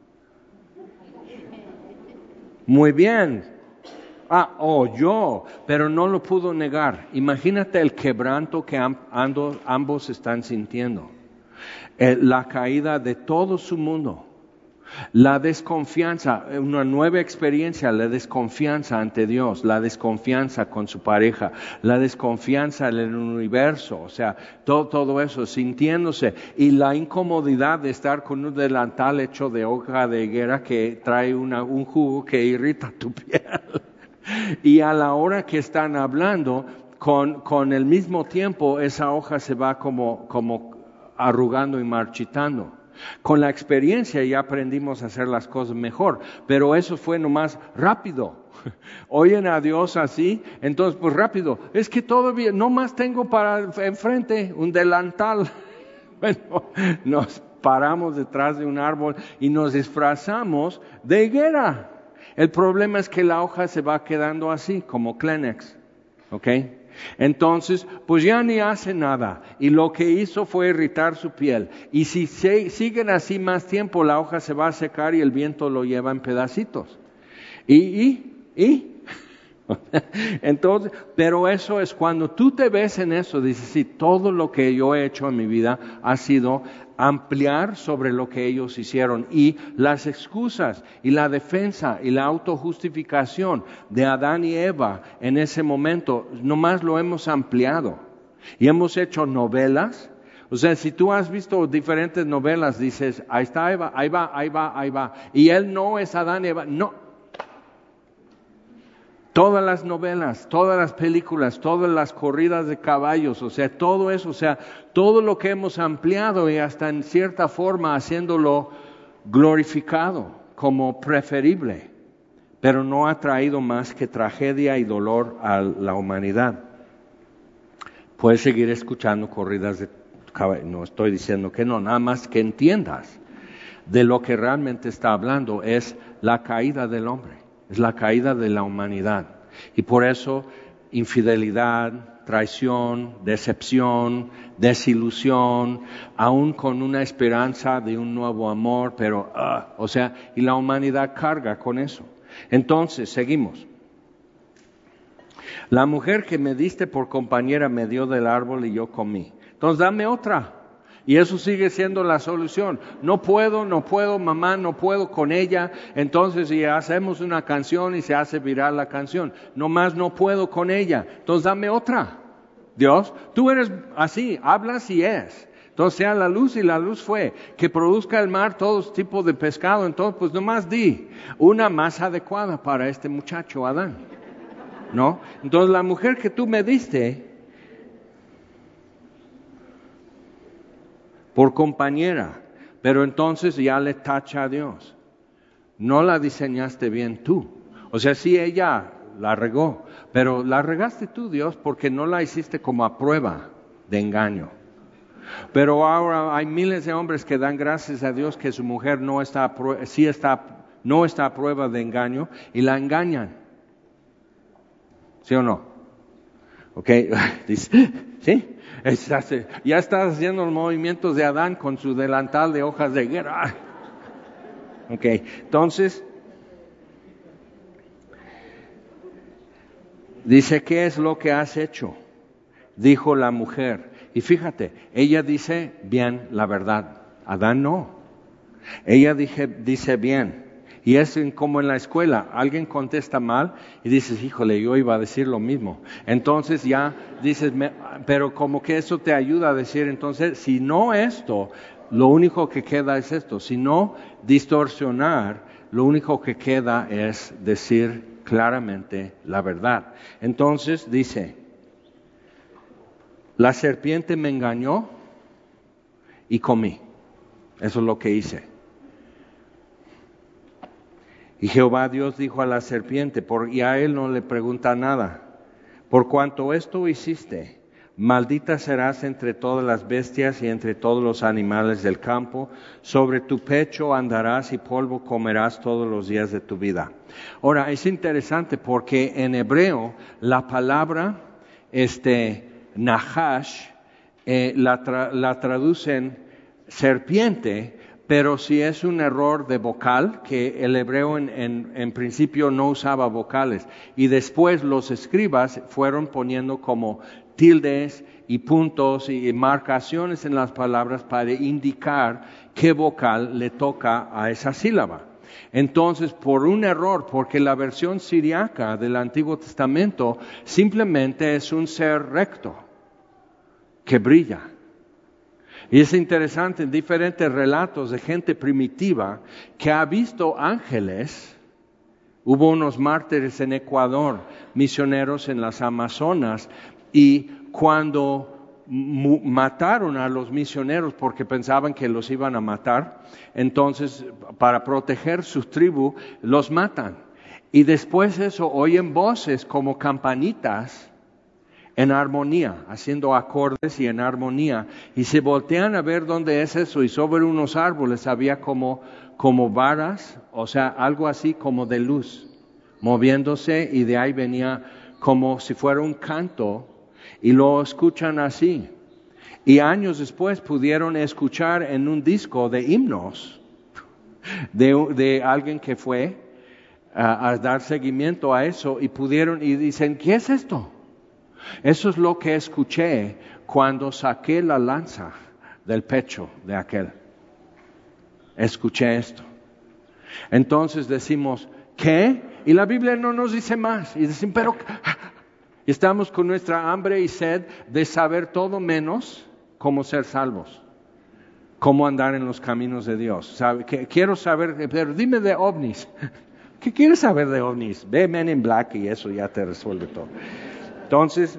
Muy bien. Yo, pero no lo pudo negar. Imagínate el quebranto que ambos están sintiendo. La caída de todo su mundo. La desconfianza, una nueva experiencia, la desconfianza ante Dios, la desconfianza con su pareja, la desconfianza en el universo, o sea, todo eso, sintiéndose, y la incomodidad de estar con un delantal hecho de hoja de higuera que trae un jugo que irrita tu piel. Y a la hora que están hablando, con el mismo tiempo, esa hoja se va como arrugando y marchitando. Con la experiencia ya aprendimos a hacer las cosas mejor, pero eso fue nomás rápido. Oyen a Dios así, entonces pues rápido. Es que todavía nomás tengo para enfrente un delantal. Bueno, nos paramos detrás de un árbol y nos disfrazamos de higuera. El problema es que la hoja se va quedando así, como Kleenex, ¿ok? Entonces, pues ya ni hace nada. Y lo que hizo fue irritar su piel. Y si siguen así más tiempo, la hoja se va a secar y el viento lo lleva en pedacitos. Entonces, pero eso es cuando tú te ves en eso, dices, sí, todo lo que yo he hecho en mi vida ha sido ampliar sobre lo que ellos hicieron, y las excusas y la defensa y la autojustificación de Adán y Eva en ese momento, nomás lo hemos ampliado y hemos hecho novelas. O sea, si tú has visto diferentes novelas, dices, ahí está Eva, ahí va, y él no es Adán y Eva, no. Todas las novelas, todas las películas, todas las corridas de caballos, o sea, todo eso, o sea, todo lo que hemos ampliado y hasta en cierta forma haciéndolo glorificado como preferible, pero no ha traído más que tragedia y dolor a la humanidad. Puedes seguir escuchando corridas de caballos, no estoy diciendo que no, nada más que entiendas de lo que realmente está hablando es la caída del hombre. Es la caída de la humanidad. Y por eso, infidelidad, traición, decepción, desilusión, aún con una esperanza de un nuevo amor, pero, o sea, y la humanidad carga con eso. Entonces, seguimos. La mujer que me diste por compañera me dio del árbol y yo comí. Entonces, dame otra. Y eso sigue siendo la solución. No puedo, mamá, no puedo con ella. Entonces, si hacemos una canción y se hace viral la canción, nomás no puedo con ella. Entonces, dame otra. Dios, tú eres así, hablas y es. Entonces, sea la luz y la luz fue. Que produzca el mar todo tipo de pescado. Entonces, pues nomás di una más adecuada para este muchacho Adán, ¿no? Entonces, la mujer que tú me diste por compañera, pero entonces ya le tacha a Dios. No la diseñaste bien tú. O sea, sí, ella la regó, pero la regaste tú, Dios, porque no la hiciste como a prueba de engaño. Pero ahora hay miles de hombres que dan gracias a Dios que su mujer no está a prueba de engaño y la engañan. ¿Sí o no? Ok, ¿Sí? Ya estás haciendo los movimientos de Adán con su delantal de hojas de higuera. Ok, entonces, dice, ¿qué es lo que has hecho? Dijo la mujer. Y fíjate, ella dice bien la verdad. Adán no. Ella dice bien. Y es como en la escuela, alguien contesta mal y dices, híjole, yo iba a decir lo mismo. Entonces ya dices, pero como que eso te ayuda a decir, entonces, si no esto, lo único que queda es esto. Si no distorsionar, lo único que queda es decir claramente la verdad. Entonces dice, la serpiente me engañó y comí. Eso es lo que hice. Y Jehová Dios dijo a la serpiente, y a él no le pregunta nada, por cuanto esto hiciste, maldita serás entre todas las bestias y entre todos los animales del campo, sobre tu pecho andarás y polvo comerás todos los días de tu vida. Ahora, es interesante porque en hebreo la palabra Nahash la traducen serpiente, pero si es un error de vocal, que el hebreo en principio no usaba vocales, y después los escribas fueron poniendo como tildes y puntos y marcaciones en las palabras para indicar qué vocal le toca a esa sílaba. Entonces, por un error, porque la versión siriaca del Antiguo Testamento simplemente es un ser recto que brilla. Y es interesante en diferentes relatos de gente primitiva que ha visto ángeles. Hubo unos mártires en Ecuador, misioneros en las Amazonas, y cuando mataron a los misioneros porque pensaban que los iban a matar, entonces para proteger su tribu los matan. Y después de eso oyen voces como campanitas en armonía, haciendo acordes y en armonía, y se voltean a ver dónde es eso, y sobre unos árboles había como varas, o sea, algo así como de luz, moviéndose, y de ahí venía como si fuera un canto, y lo escuchan así. Y años después pudieron escuchar en un disco de himnos de alguien que fue a dar seguimiento a eso, y dicen, ¿qué es esto? Eso es lo que escuché cuando saqué la lanza del pecho de aquel. Escuché esto. Entonces decimos, ¿qué? Y la Biblia no nos dice más. Y decimos, pero estamos con nuestra hambre y sed de saber todo menos cómo ser salvos, cómo andar en los caminos de Dios. Quiero saber, pero dime de ovnis. ¿Qué quieres saber de ovnis? Ve Men in Black y eso ya te resuelve todo. Entonces,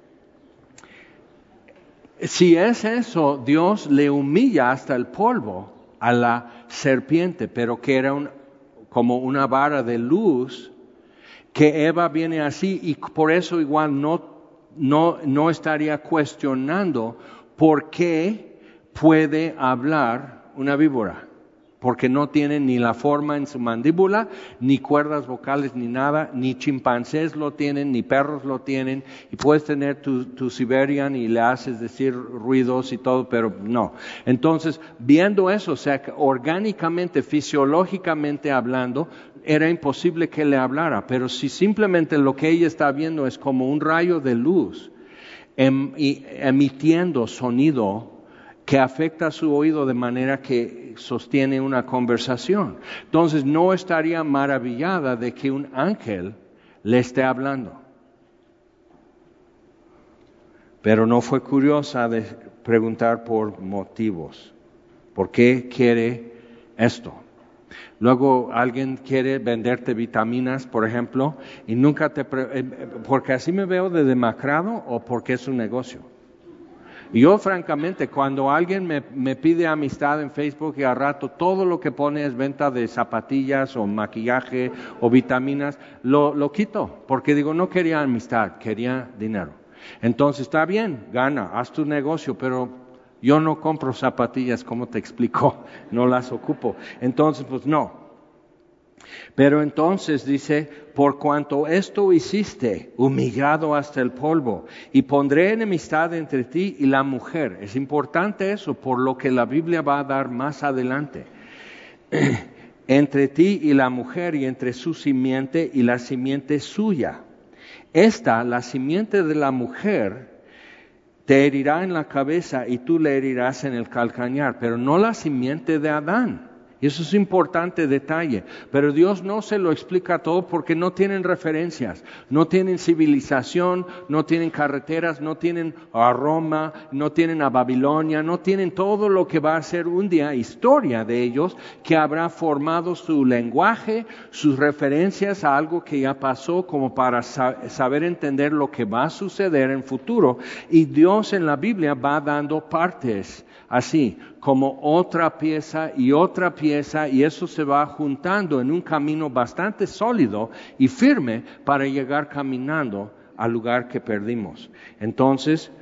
si es eso, Dios le humilla hasta el polvo a la serpiente, pero que era como una vara de luz, que Eva viene así, y por eso igual no estaría cuestionando por qué puede hablar una víbora. Porque no tiene ni la forma en su mandíbula, ni cuerdas vocales, ni nada, ni chimpancés lo tienen, ni perros lo tienen, y puedes tener tu Siberian y le haces decir ruidos y todo, pero no. Entonces, viendo eso, o sea, orgánicamente, fisiológicamente hablando, era imposible que le hablara, pero si simplemente lo que ella está viendo es como un rayo de luz, emitiendo sonido, que afecta a su oído de manera que sostiene una conversación. Entonces no estaría maravillada de que un ángel le esté hablando. Pero no fue curiosa de preguntar por motivos. ¿Por qué quiere esto? Luego alguien quiere venderte vitaminas, por ejemplo, y nunca porque así me veo de demacrado o porque es un negocio. Y yo francamente, cuando alguien me pide amistad en Facebook y a rato todo lo que pone es venta de zapatillas o maquillaje o vitaminas, lo quito, porque digo, no quería amistad, quería dinero. Entonces está bien, gana, haz tu negocio, pero yo no compro zapatillas, ¿cómo te explico? No las ocupo. Entonces, pues no. Pero entonces dice, por cuanto esto hiciste, humillado hasta el polvo, y pondré enemistad entre ti y la mujer. Es importante eso, por lo que la Biblia va a dar más adelante. Entre ti y la mujer, y entre su simiente y la simiente suya. La simiente de la mujer, te herirá en la cabeza y tú le herirás en el calcañar, pero no la simiente de Adán. Y eso es importante detalle. Pero Dios no se lo explica todo porque no tienen referencias, no tienen civilización, no tienen carreteras, no tienen a Roma, no tienen a Babilonia, no tienen todo lo que va a ser un día historia de ellos, que habrá formado su lenguaje, sus referencias a algo que ya pasó, como para saber entender lo que va a suceder en futuro. Y Dios en la Biblia va dando partes así, como otra pieza, y eso se va juntando en un camino bastante sólido y firme para llegar caminando al lugar que perdimos. Entonces,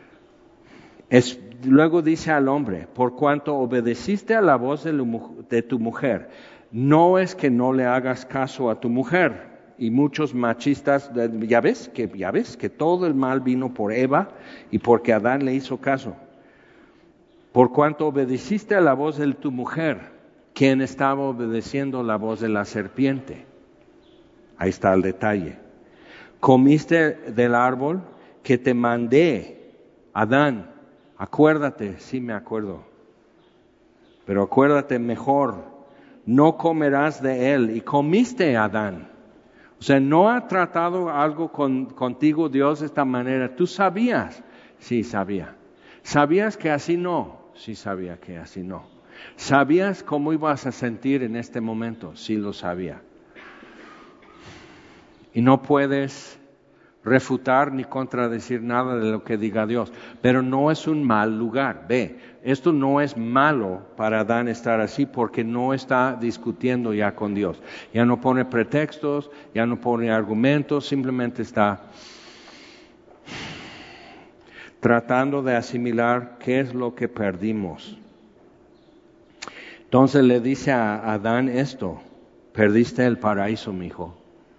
luego dice al hombre, por cuanto obedeciste a la voz de tu mujer, no es que no le hagas caso a tu mujer. Y muchos machistas, ya ves que todo el mal vino por Eva y porque Adán le hizo caso. Por cuanto obedeciste a la voz de tu mujer, quien estaba obedeciendo la voz de la serpiente. Ahí está el detalle. Comiste del árbol que te mandé, Adán. Acuérdate, sí me acuerdo. Pero acuérdate mejor, no comerás de él. Y comiste, Adán. O sea, no ha tratado algo contigo Dios de esta manera. ¿Tú sabías? Sí, sabía. ¿Sabías que así no? Sí sabía que así no. ¿Sabías cómo ibas a sentir en este momento? Sí lo sabía. Y no puedes refutar ni contradecir nada de lo que diga Dios. Pero no es un mal lugar. Ve, esto no es malo para Adán estar así porque no está discutiendo ya con Dios. Ya no pone pretextos, ya no pone argumentos, simplemente está tratando de asimilar qué es lo que perdimos. Entonces le dice a Adán esto: perdiste el paraíso, mijo.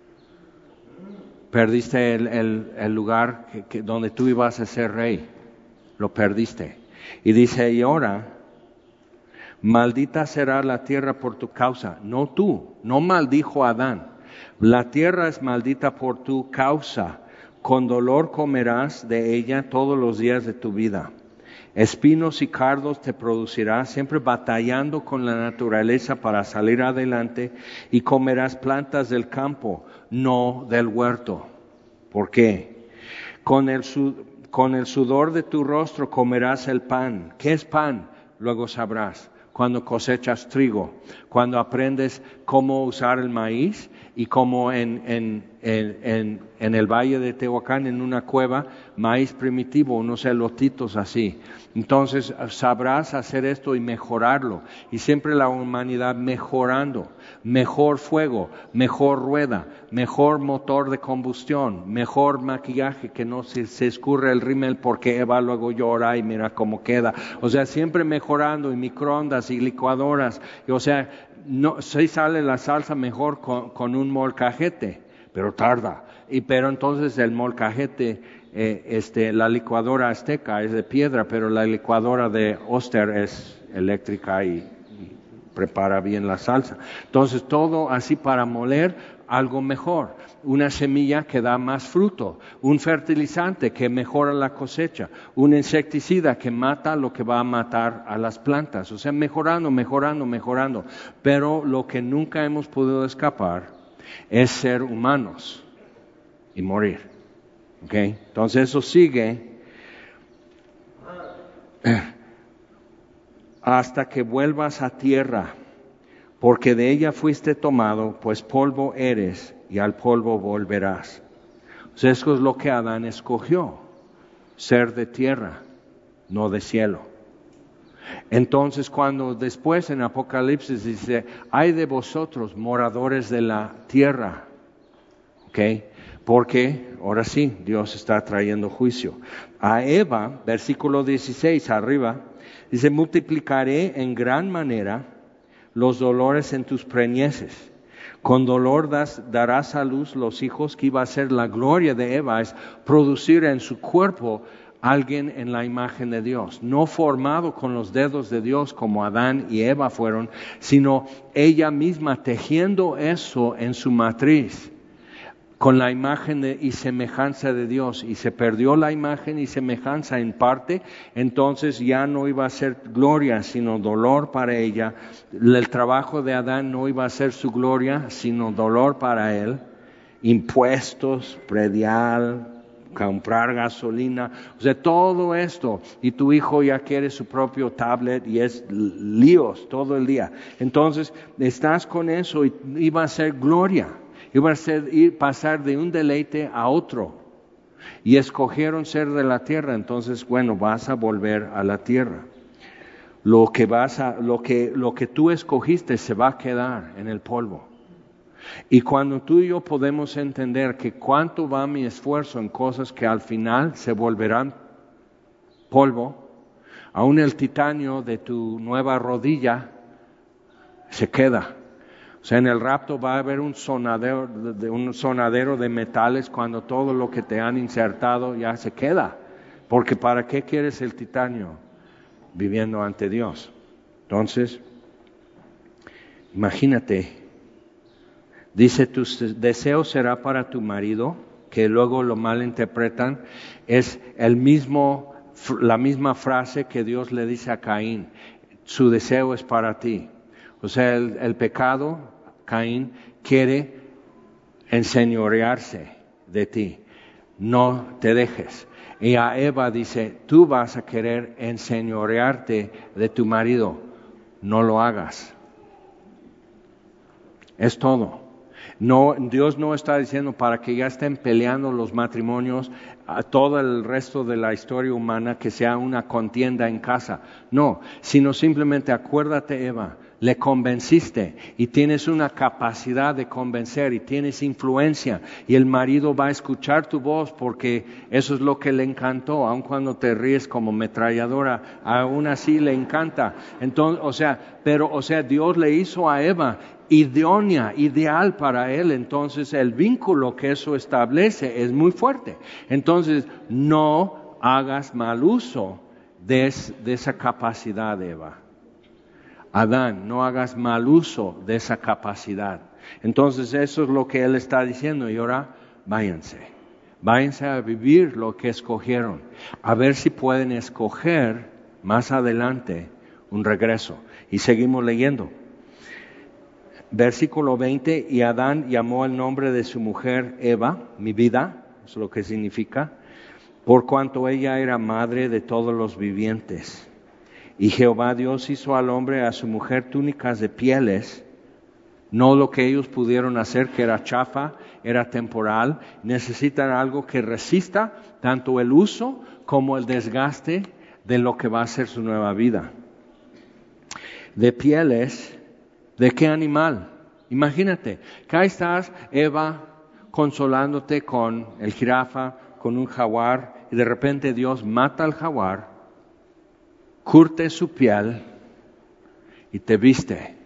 Perdiste el lugar donde tú ibas a ser rey. Lo perdiste. Y dice, y ahora, maldita será la tierra por tu causa. No tú, no maldijo a Adán. La tierra es maldita por tu causa. Con dolor comerás de ella todos los días de tu vida. Espinos y cardos te producirá, siempre batallando con la naturaleza para salir adelante, y comerás plantas del campo, no del huerto. ¿Por qué? Con el sudor de tu rostro comerás el pan. ¿Qué es pan? Luego sabrás. Cuando cosechas trigo, cuando aprendes cómo usar el maíz, y como en el valle de Tehuacán, en una cueva, maíz primitivo, unos elotitos así. Entonces sabrás hacer esto y mejorarlo. Y siempre la humanidad mejorando. Mejor fuego, mejor rueda, mejor motor de combustión, mejor maquillaje, que no se escurre el rímel porque Eva luego llora y mira cómo queda. O sea, siempre mejorando, y microondas y licuadoras. O sea, no, sí sale la salsa mejor con un molcajete, pero tarda. Pero entonces el molcajete, la licuadora azteca es de piedra, pero la licuadora de Oster es eléctrica y prepara bien la salsa. Entonces todo así para moler algo mejor. Una semilla que da más fruto, un fertilizante que mejora la cosecha, un insecticida que mata lo que va a matar a las plantas. O sea, mejorando. Pero lo que nunca hemos podido escapar es ser humanos y morir. ¿Okay? Entonces eso sigue hasta que vuelvas a tierra, porque de ella fuiste tomado, pues polvo eres y al polvo volverás. O sea, eso es lo que Adán escogió, ser de tierra, no de cielo. Entonces cuando después en Apocalipsis dice, ay de vosotros, moradores de la tierra, ¿okay? Porque ahora sí, Dios está trayendo juicio. A Eva, versículo 16 arriba, dice, multiplicaré en gran manera los dolores en tus preñeces. Con dolor darás a luz los hijos, que iba a ser la gloria de Eva, es producir en su cuerpo alguien en la imagen de Dios, no formado con los dedos de Dios como Adán y Eva fueron, sino ella misma tejiendo eso en su matriz, con la imagen y semejanza de Dios, y se perdió la imagen y semejanza en parte, entonces ya no iba a ser gloria, sino dolor para ella. El trabajo de Adán no iba a ser su gloria, sino dolor para él. Impuestos, predial, comprar gasolina, o sea, todo esto, y tu hijo ya quiere su propio tablet y es líos todo el día. Entonces, estás con eso y iba a ser gloria. Iba a ser pasar de un deleite a otro. Y escogieron ser de la tierra, entonces, bueno, vas a volver a la tierra. Lo que tú escogiste se va a quedar en el polvo. Y cuando tú y yo podemos entender que cuánto va mi esfuerzo en cosas que al final se volverán polvo, aún el titanio de tu nueva rodilla se queda. O sea, en el rapto va a haber un sonadero de metales cuando todo lo que te han insertado ya se queda. Porque ¿para qué quieres el titanio viviendo ante Dios? Entonces, imagínate, dice, tu deseo será para tu marido, que luego lo malinterpretan, es la misma frase que Dios le dice a Caín, su deseo es para ti. O sea, el pecado, Caín, quiere enseñorearse de ti, no te dejes. Y a Eva dice, tú vas a querer enseñorearte de tu marido, no lo hagas. Es todo. No, Dios no está diciendo para que ya estén peleando los matrimonios a todo el resto de la historia humana, que sea una contienda en casa. No, sino simplemente acuérdate, Eva, le convenciste y tienes una capacidad de convencer y tienes influencia y el marido va a escuchar tu voz porque eso es lo que le encantó, aun cuando te ríes como metralladora, aún así le encanta. Entonces, Dios le hizo a Eva idónea, ideal para él, entonces el vínculo que eso establece es muy fuerte. Entonces, no hagas mal uso de esa capacidad, Eva. Adán, no hagas mal uso de esa capacidad. Entonces, eso es lo que él está diciendo, y ahora váyanse a vivir lo que escogieron, a ver si pueden escoger más adelante un regreso. Y seguimos leyendo. Versículo 20, y Adán llamó el nombre de su mujer Eva, mi vida, eso es lo que significa, por cuanto ella era madre de todos los vivientes. Y Jehová Dios hizo al hombre y a su mujer túnicas de pieles, no lo que ellos pudieron hacer, que era chafa, era temporal. Necesitan algo que resista tanto el uso como el desgaste de lo que va a ser su nueva vida. De pieles, ¿de qué animal? Imagínate, que ahí estás, Eva, consolándote con el jirafa, con un jaguar, y de repente Dios mata al jaguar, curte su piel y te viste.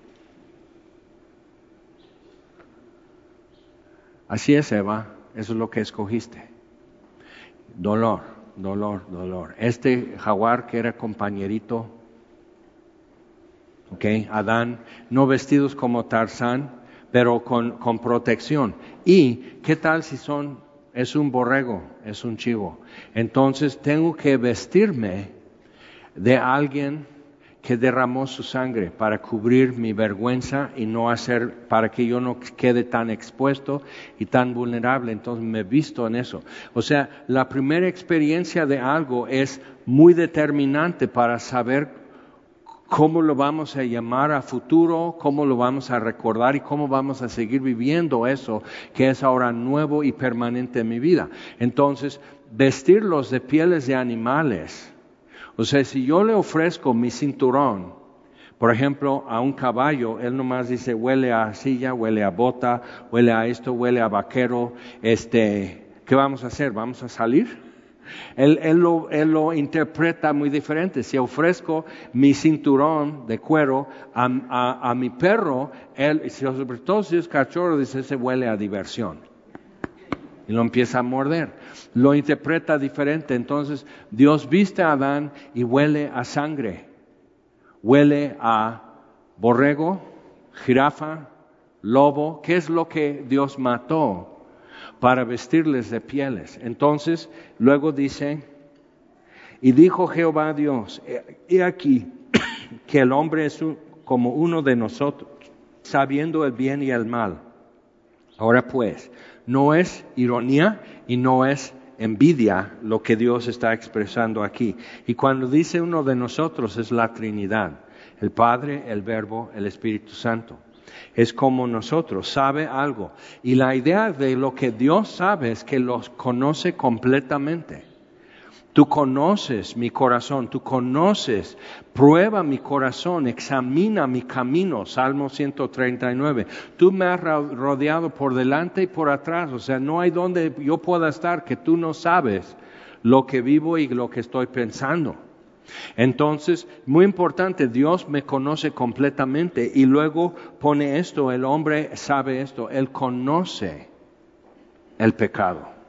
Así es, Eva, eso es lo que escogiste. Dolor. Este jaguar que era compañerito, Adán, no vestidos como Tarzán, pero con protección. ¿Y qué tal si es un borrego, es un chivo? Entonces tengo que vestirme de alguien que derramó su sangre para cubrir mi vergüenza y para que yo no quede tan expuesto y tan vulnerable. Entonces me visto en eso. O sea, la primera experiencia de algo es muy determinante para saber cómo lo vamos a llamar a futuro, cómo lo vamos a recordar y cómo vamos a seguir viviendo eso que es ahora nuevo y permanente en mi vida. Entonces, vestirlos de pieles de animales. O sea, si yo le ofrezco mi cinturón, por ejemplo, a un caballo, él nomás dice, huele a silla, huele a bota, huele a esto, huele a vaquero, ¿qué vamos a hacer? ¿Vamos a salir? Él lo interpreta muy diferente. Si ofrezco mi cinturón de cuero a mi perro, sobre todo si es cachorro, dice, se huele a diversión. Y lo empieza a morder. Lo interpreta diferente. Entonces, Dios viste a Adán y huele a sangre. Huele a borrego, jirafa, lobo. ¿Qué es lo que Dios mató para vestirles de pieles? Entonces, luego dice, y dijo Jehová Dios, he aquí que el hombre es como uno de nosotros, sabiendo el bien y el mal. Ahora pues, no es ironía y no es envidia lo que Dios está expresando aquí. Y cuando dice uno de nosotros es la Trinidad, el Padre, el Verbo, el Espíritu Santo. Es como nosotros, sabe algo. Y la idea de lo que Dios sabe es que los conoce completamente. Tú conoces mi corazón, tú conoces, prueba mi corazón, examina mi camino, Salmo 139. Tú me has rodeado por delante y por atrás, o sea, no hay donde yo pueda estar que tú no sabes lo que vivo y lo que estoy pensando. Entonces, muy importante, Dios me conoce completamente y luego pone esto, el hombre sabe esto, él conoce el pecado.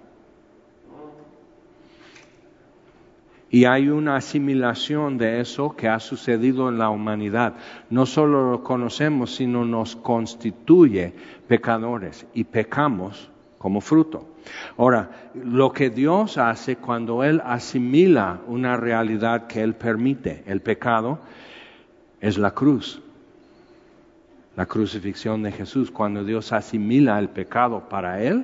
Y hay una asimilación de eso que ha sucedido en la humanidad. No solo lo conocemos, sino nos constituye pecadores y pecamos como fruto. Ahora, lo que Dios hace cuando Él asimila una realidad que Él permite, el pecado, es la cruz. La crucifixión de Jesús. Cuando Dios asimila el pecado para Él,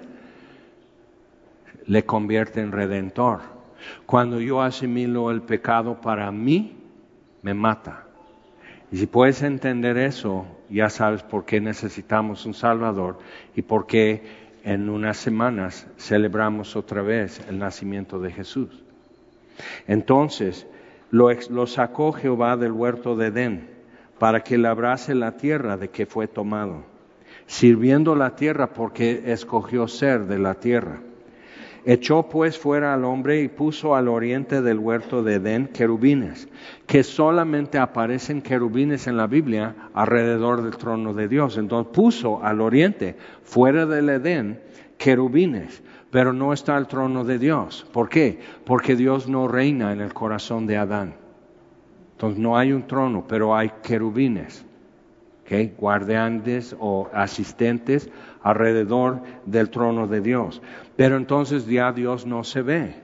le convierte en redentor. Cuando yo asimilo el pecado para mí, me mata. Y si puedes entender eso, ya sabes por qué necesitamos un Salvador y por qué en unas semanas celebramos otra vez el nacimiento de Jesús. Entonces, lo sacó Jehová del huerto de Edén para que labrase la tierra de que fue tomado, sirviendo la tierra porque escogió ser de la tierra. Echó pues fuera al hombre y puso al oriente del huerto de Edén querubines, que solamente aparecen querubines en la Biblia alrededor del trono de Dios. Entonces puso al oriente, fuera del Edén, querubines, pero no está el trono de Dios. ¿Por qué? Porque Dios no reina en el corazón de Adán. Entonces no hay un trono, pero hay querubines. ¿Okay? Guardianes o asistentes alrededor del trono de Dios. Pero entonces ya Dios no se ve.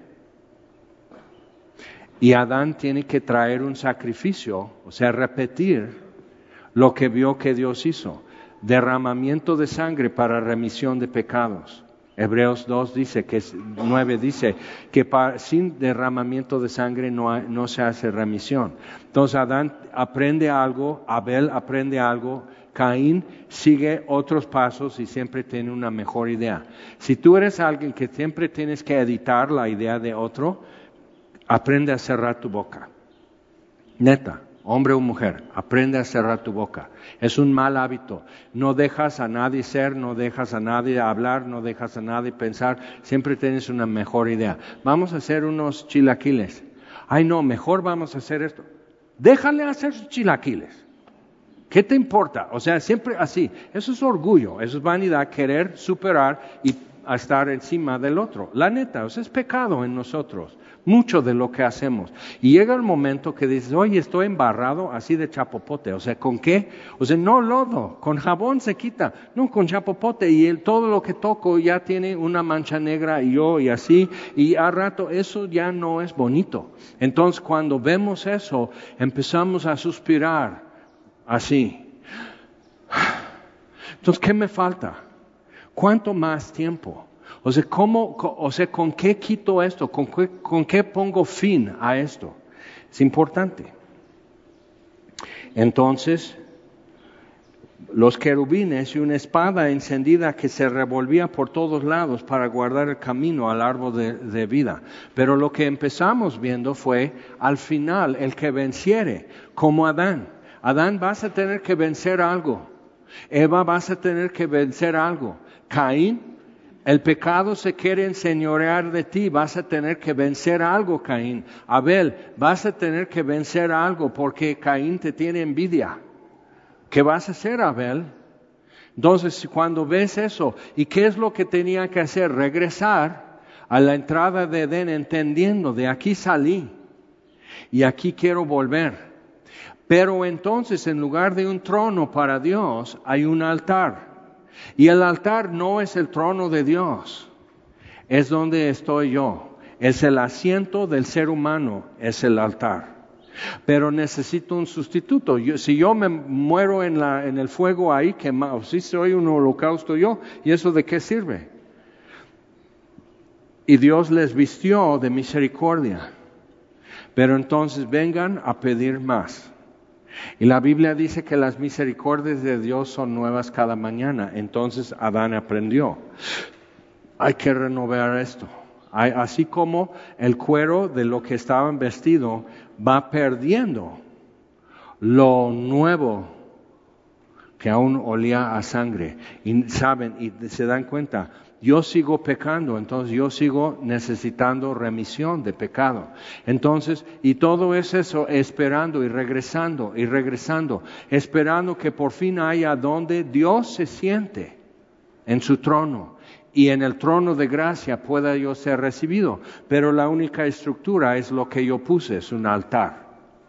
Y Adán tiene que traer un sacrificio, o sea, repetir lo que vio que Dios hizo. Derramamiento de sangre para remisión de pecados. Hebreos 2 dice, 9 dice, que sin derramamiento de sangre no se hace remisión. Entonces Adán aprende algo, Abel aprende algo, Caín sigue otros pasos y siempre tiene una mejor idea. Si tú eres alguien que siempre tienes que editar la idea de otro, aprende a cerrar tu boca. Neta. Hombre o mujer, aprende a cerrar tu boca. Es un mal hábito. No dejas a nadie ser, no dejas a nadie hablar, no dejas a nadie pensar. Siempre tienes una mejor idea. Vamos a hacer unos chilaquiles. Ay no, mejor vamos a hacer esto. Déjale hacer sus chilaquiles. ¿Qué te importa? O sea, siempre así. Eso es orgullo, eso es vanidad, querer superar y estar encima del otro. La neta, o sea, es pecado en nosotros. Mucho de lo que hacemos. Y llega el momento que dices, oye, estoy embarrado así de chapopote. O sea, ¿con qué? O sea, no lodo, con jabón se quita. No, con chapopote. Y todo lo que toco ya tiene una mancha negra y así. Y a rato eso ya no es bonito. Entonces, cuando vemos eso, empezamos a suspirar así. Entonces, ¿qué me falta? ¿Cuánto más tiempo? O sea, ¿con qué quito esto? ¿Con qué pongo fin a esto? Es importante. Entonces, los querubines y una espada encendida que se revolvía por todos lados para guardar el camino al árbol de vida. Pero lo que empezamos viendo fue, al final, el que venciere, como Adán. Adán, vas a tener que vencer algo. Eva, vas a tener que vencer algo. Caín, El pecado se quiere enseñorear de ti, vas a tener que vencer algo, Caín. Abel, vas a tener que vencer algo porque Caín te tiene envidia. ¿Qué vas a hacer, Abel? Entonces, cuando ves eso, ¿y qué es lo que tenía que hacer? Regresar a la entrada de Edén entendiendo, de aquí salí y aquí quiero volver. Pero entonces, en lugar de un trono para Dios, hay un altar. Y el altar no es el trono de Dios, es donde estoy yo. Es el asiento del ser humano, es el altar. Pero necesito un sustituto. Si yo me muero en el fuego ahí quemado, si soy un holocausto yo, ¿y eso de qué sirve? Y Dios les vistió de misericordia. Pero entonces vengan a pedir más. Y la Biblia dice que las misericordias de Dios son nuevas cada mañana. Entonces Adán aprendió. Hay que renovar esto. Así como el cuero de lo que estaban vestido va perdiendo lo nuevo que aún olía a sangre. Y saben, y se dan cuenta, yo sigo pecando, entonces yo sigo necesitando remisión de pecado. Entonces, y todo es eso, esperando y regresando, esperando que por fin haya donde Dios se siente en su trono. Y en el trono de gracia pueda yo ser recibido. Pero la única estructura es lo que yo puse, es un altar.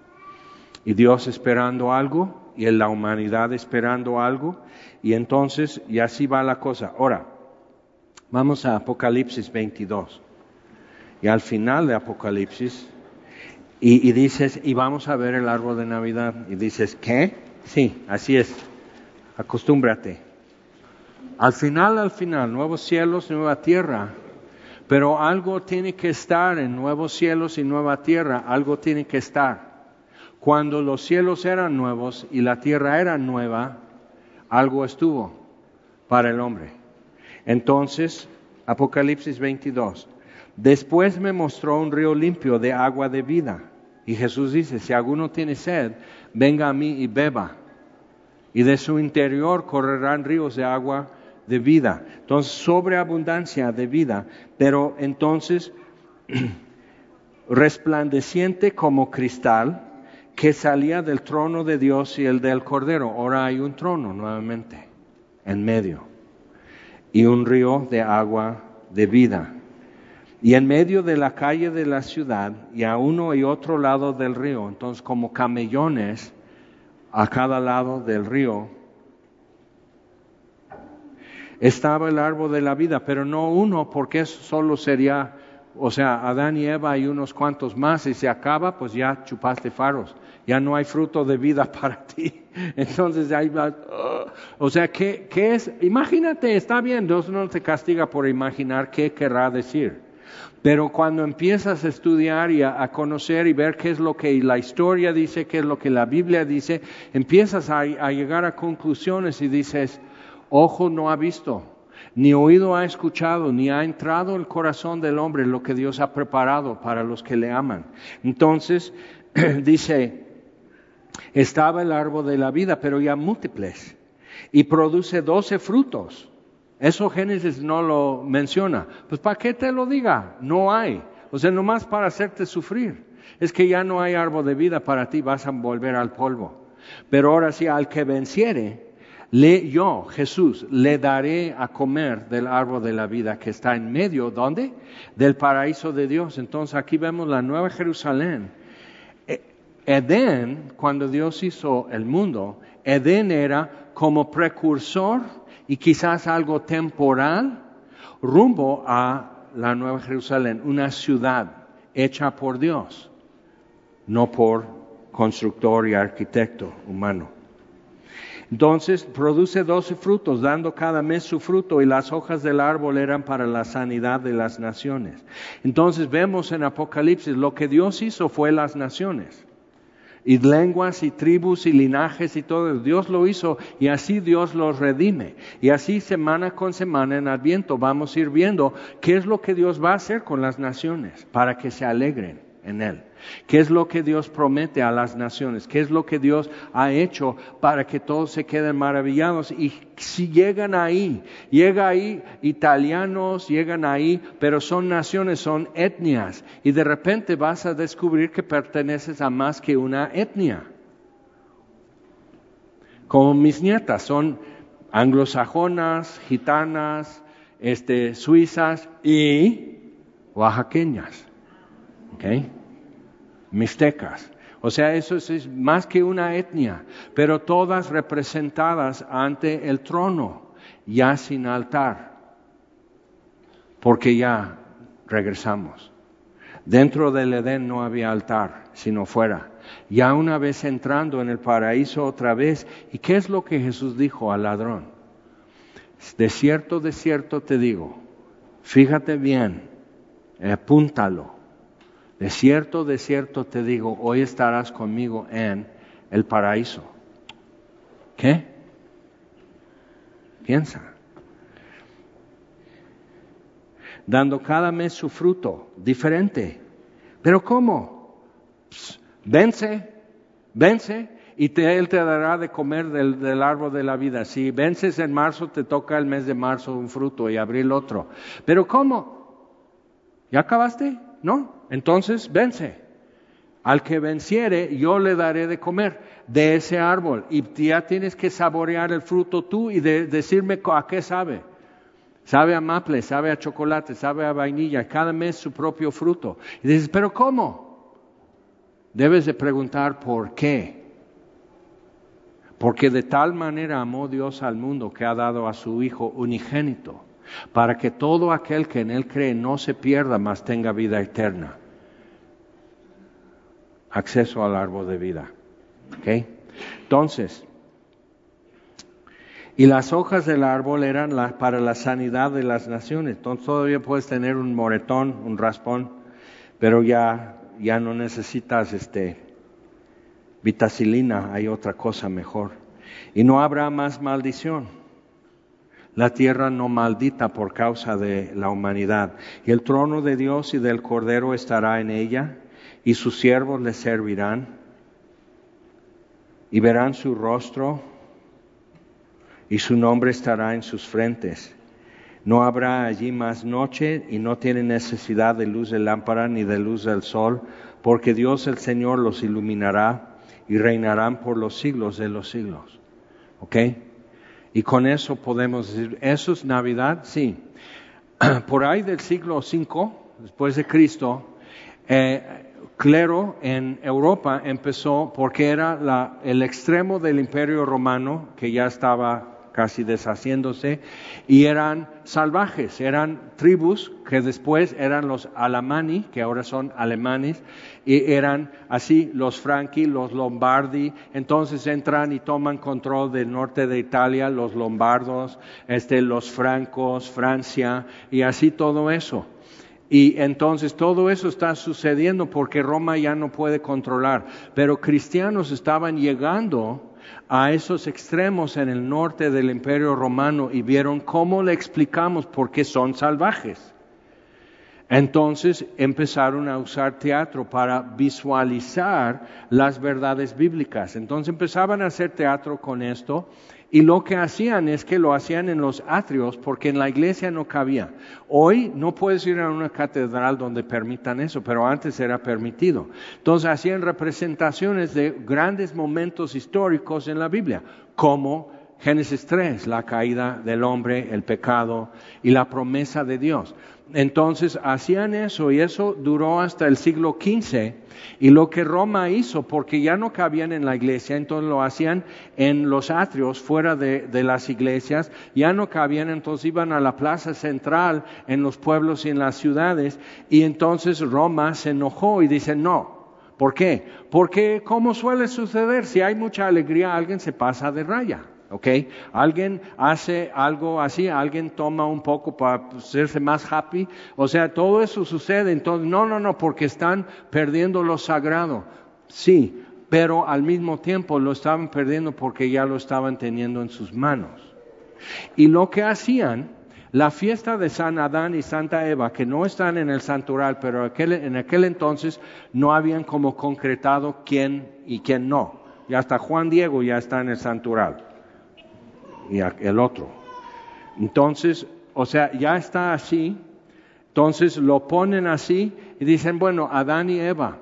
Y Dios esperando algo, y en la humanidad esperando algo, y entonces, y así va la cosa. Ahora, vamos a Apocalipsis 22. Y al final de Apocalipsis, y dices, y vamos a ver el árbol de Navidad. Y dices, ¿qué? Sí, así es. Acostúmbrate. Al final, nuevos cielos, nueva tierra. Pero algo tiene que estar en nuevos cielos y nueva tierra. Algo tiene que estar. Cuando los cielos eran nuevos y la tierra era nueva, algo estuvo para el hombre. Entonces, Apocalipsis 22. Después me mostró un río limpio de agua de vida. Y Jesús dice, si alguno tiene sed, venga a mí y beba. Y de su interior correrán ríos de agua de vida. Entonces, sobreabundancia de vida. Pero entonces, resplandeciente como cristal, que salía del trono de Dios y el del Cordero. Ahora hay un trono nuevamente, en medio. Y un río de agua de vida. Y en medio de la calle de la ciudad, y a uno y otro lado del río, entonces como camellones, a cada lado del río, estaba el árbol de la vida, pero no uno, porque eso solo sería, o sea, Adán y Eva y unos cuantos más, y se acaba, pues ya chupaste faros, ya no hay fruto de vida para ti. Entonces ahí va, o sea, ¿qué es? Imagínate, está bien, Dios no te castiga por imaginar qué querrá decir. Pero cuando empiezas a estudiar y a conocer y ver qué es lo que la historia dice, qué es lo que la Biblia dice, empiezas a llegar a conclusiones y dices, ojo no ha visto, ni oído ha escuchado, ni ha entrado el corazón del hombre lo que Dios ha preparado para los que le aman. Entonces, dice, estaba el árbol de la vida, pero ya múltiples, y produce 12 frutos. Eso Génesis no lo menciona. Pues ¿para qué te lo diga? No hay. O sea, nomás para hacerte sufrir. Es que ya no hay árbol de vida para ti, vas a volver al polvo. Pero ahora sí, al que venciere, yo, Jesús, le daré a comer del árbol de la vida que está en medio, ¿dónde? Del paraíso de Dios. Entonces aquí vemos la Nueva Jerusalén. Edén, cuando Dios hizo el mundo, Edén era como precursor y quizás algo temporal rumbo a la Nueva Jerusalén, una ciudad hecha por Dios, no por constructor y arquitecto humano. Entonces produce 12 frutos, dando cada mes su fruto, y las hojas del árbol eran para la sanidad de las naciones. Entonces vemos en Apocalipsis lo que Dios hizo fue las naciones. Y lenguas y tribus y linajes y todo, Dios lo hizo y así Dios los redime. Y así semana con semana en Adviento vamos a ir viendo qué es lo que Dios va a hacer con las naciones para que se alegren. en Él. ¿Qué es lo que Dios promete a las naciones? ¿Qué es lo que Dios ha hecho para que todos se queden maravillados? Y si llegan ahí italianos, llegan ahí, pero son naciones, son etnias. Y de repente vas a descubrir que perteneces a más que una etnia. Como mis nietas, son anglosajonas, gitanas, suizas y oaxaqueñas. ¿Okay? Mixtecas. O sea, eso es más que una etnia, pero todas representadas ante el trono, ya sin altar, porque ya regresamos. Dentro del Edén no había altar, sino fuera. Ya una vez entrando en el paraíso otra vez, ¿y qué es lo que Jesús dijo al ladrón? De cierto te digo, fíjate bien, apúntalo. De cierto te digo, hoy estarás conmigo en el paraíso. ¿Qué? Piensa. Dando cada mes su fruto, diferente. ¿Pero cómo? Vence, y Él te dará de comer del árbol de la vida. Si vences en marzo, te toca el mes de marzo un fruto y abril otro. ¿Pero cómo? ¿Ya acabaste? No, entonces vence. Al que venciere, yo le daré de comer de ese árbol. Y ya tienes que saborear el fruto tú y decirme a qué sabe. Sabe a maple, sabe a chocolate, sabe a vainilla, cada mes su propio fruto. Y dices, ¿pero cómo? Debes de preguntar ¿por qué? Porque de tal manera amó Dios al mundo que ha dado a su Hijo unigénito, para que todo aquel que en Él cree no se pierda, mas tenga vida eterna. Acceso al árbol de vida. ¿Okay? Entonces, y las hojas del árbol eran para la sanidad de las naciones. Entonces todavía puedes tener un moretón, un raspón, pero ya no necesitas vitacilina, hay otra cosa mejor. Y no habrá más maldición. La tierra no maldita por causa de la humanidad. Y el trono de Dios y del Cordero estará en ella, y sus siervos le servirán, y verán su rostro, y su nombre estará en sus frentes. No habrá allí más noche, y no tienen necesidad de luz de lámpara ni de luz del sol, porque Dios el Señor los iluminará, y reinarán por los siglos de los siglos. ¿Ok? Y con eso podemos decir, ¿eso es Navidad? Sí. Por ahí del siglo V, después de Cristo, clero en Europa empezó, porque era el extremo del Imperio Romano, que ya estaba casi deshaciéndose, y eran salvajes, eran tribus que después eran los Alamani, que ahora son alemanes, y eran así los Franchi, los Lombardi. Entonces entran y toman control del norte de Italia, los lombardos, los francos, Francia, y así todo eso. Y entonces todo eso está sucediendo porque Roma ya no puede controlar, pero cristianos estaban llegando a esos extremos en el norte del Imperio Romano y vieron cómo le explicamos por qué son salvajes. Entonces empezaron a usar teatro para visualizar las verdades bíblicas. Entonces empezaban a hacer teatro con esto, y lo que hacían es que lo hacían en los atrios porque en la iglesia no cabía. Hoy no puedes ir a una catedral donde permitan eso, pero antes era permitido. Entonces hacían representaciones de grandes momentos históricos en la Biblia, como Génesis 3, la caída del hombre, el pecado y la promesa de Dios. Entonces hacían eso, y eso duró hasta el siglo XV. Y lo que Roma hizo, porque ya no cabían en la iglesia, entonces lo hacían en los atrios, fuera de las iglesias, ya no cabían, entonces iban a la plaza central en los pueblos y en las ciudades, y entonces Roma se enojó y dice no. ¿Por qué? Porque como suele suceder, si hay mucha alegría, alguien se pasa de raya. ¿Ok? Alguien hace algo así, alguien toma un poco para hacerse más happy, o sea, todo eso sucede. Entonces, no, porque están perdiendo lo sagrado. Sí, pero al mismo tiempo lo estaban perdiendo porque ya lo estaban teniendo en sus manos. Y lo que hacían, La fiesta de San Adán y Santa Eva, que no están en el santoral, pero en aquel entonces no habían como concretado quién y quién no. Y hasta Juan Diego ya está en el santoral. Y el otro. Entonces, o sea, ya está así. Entonces lo ponen así y dicen, bueno, Adán y Eva,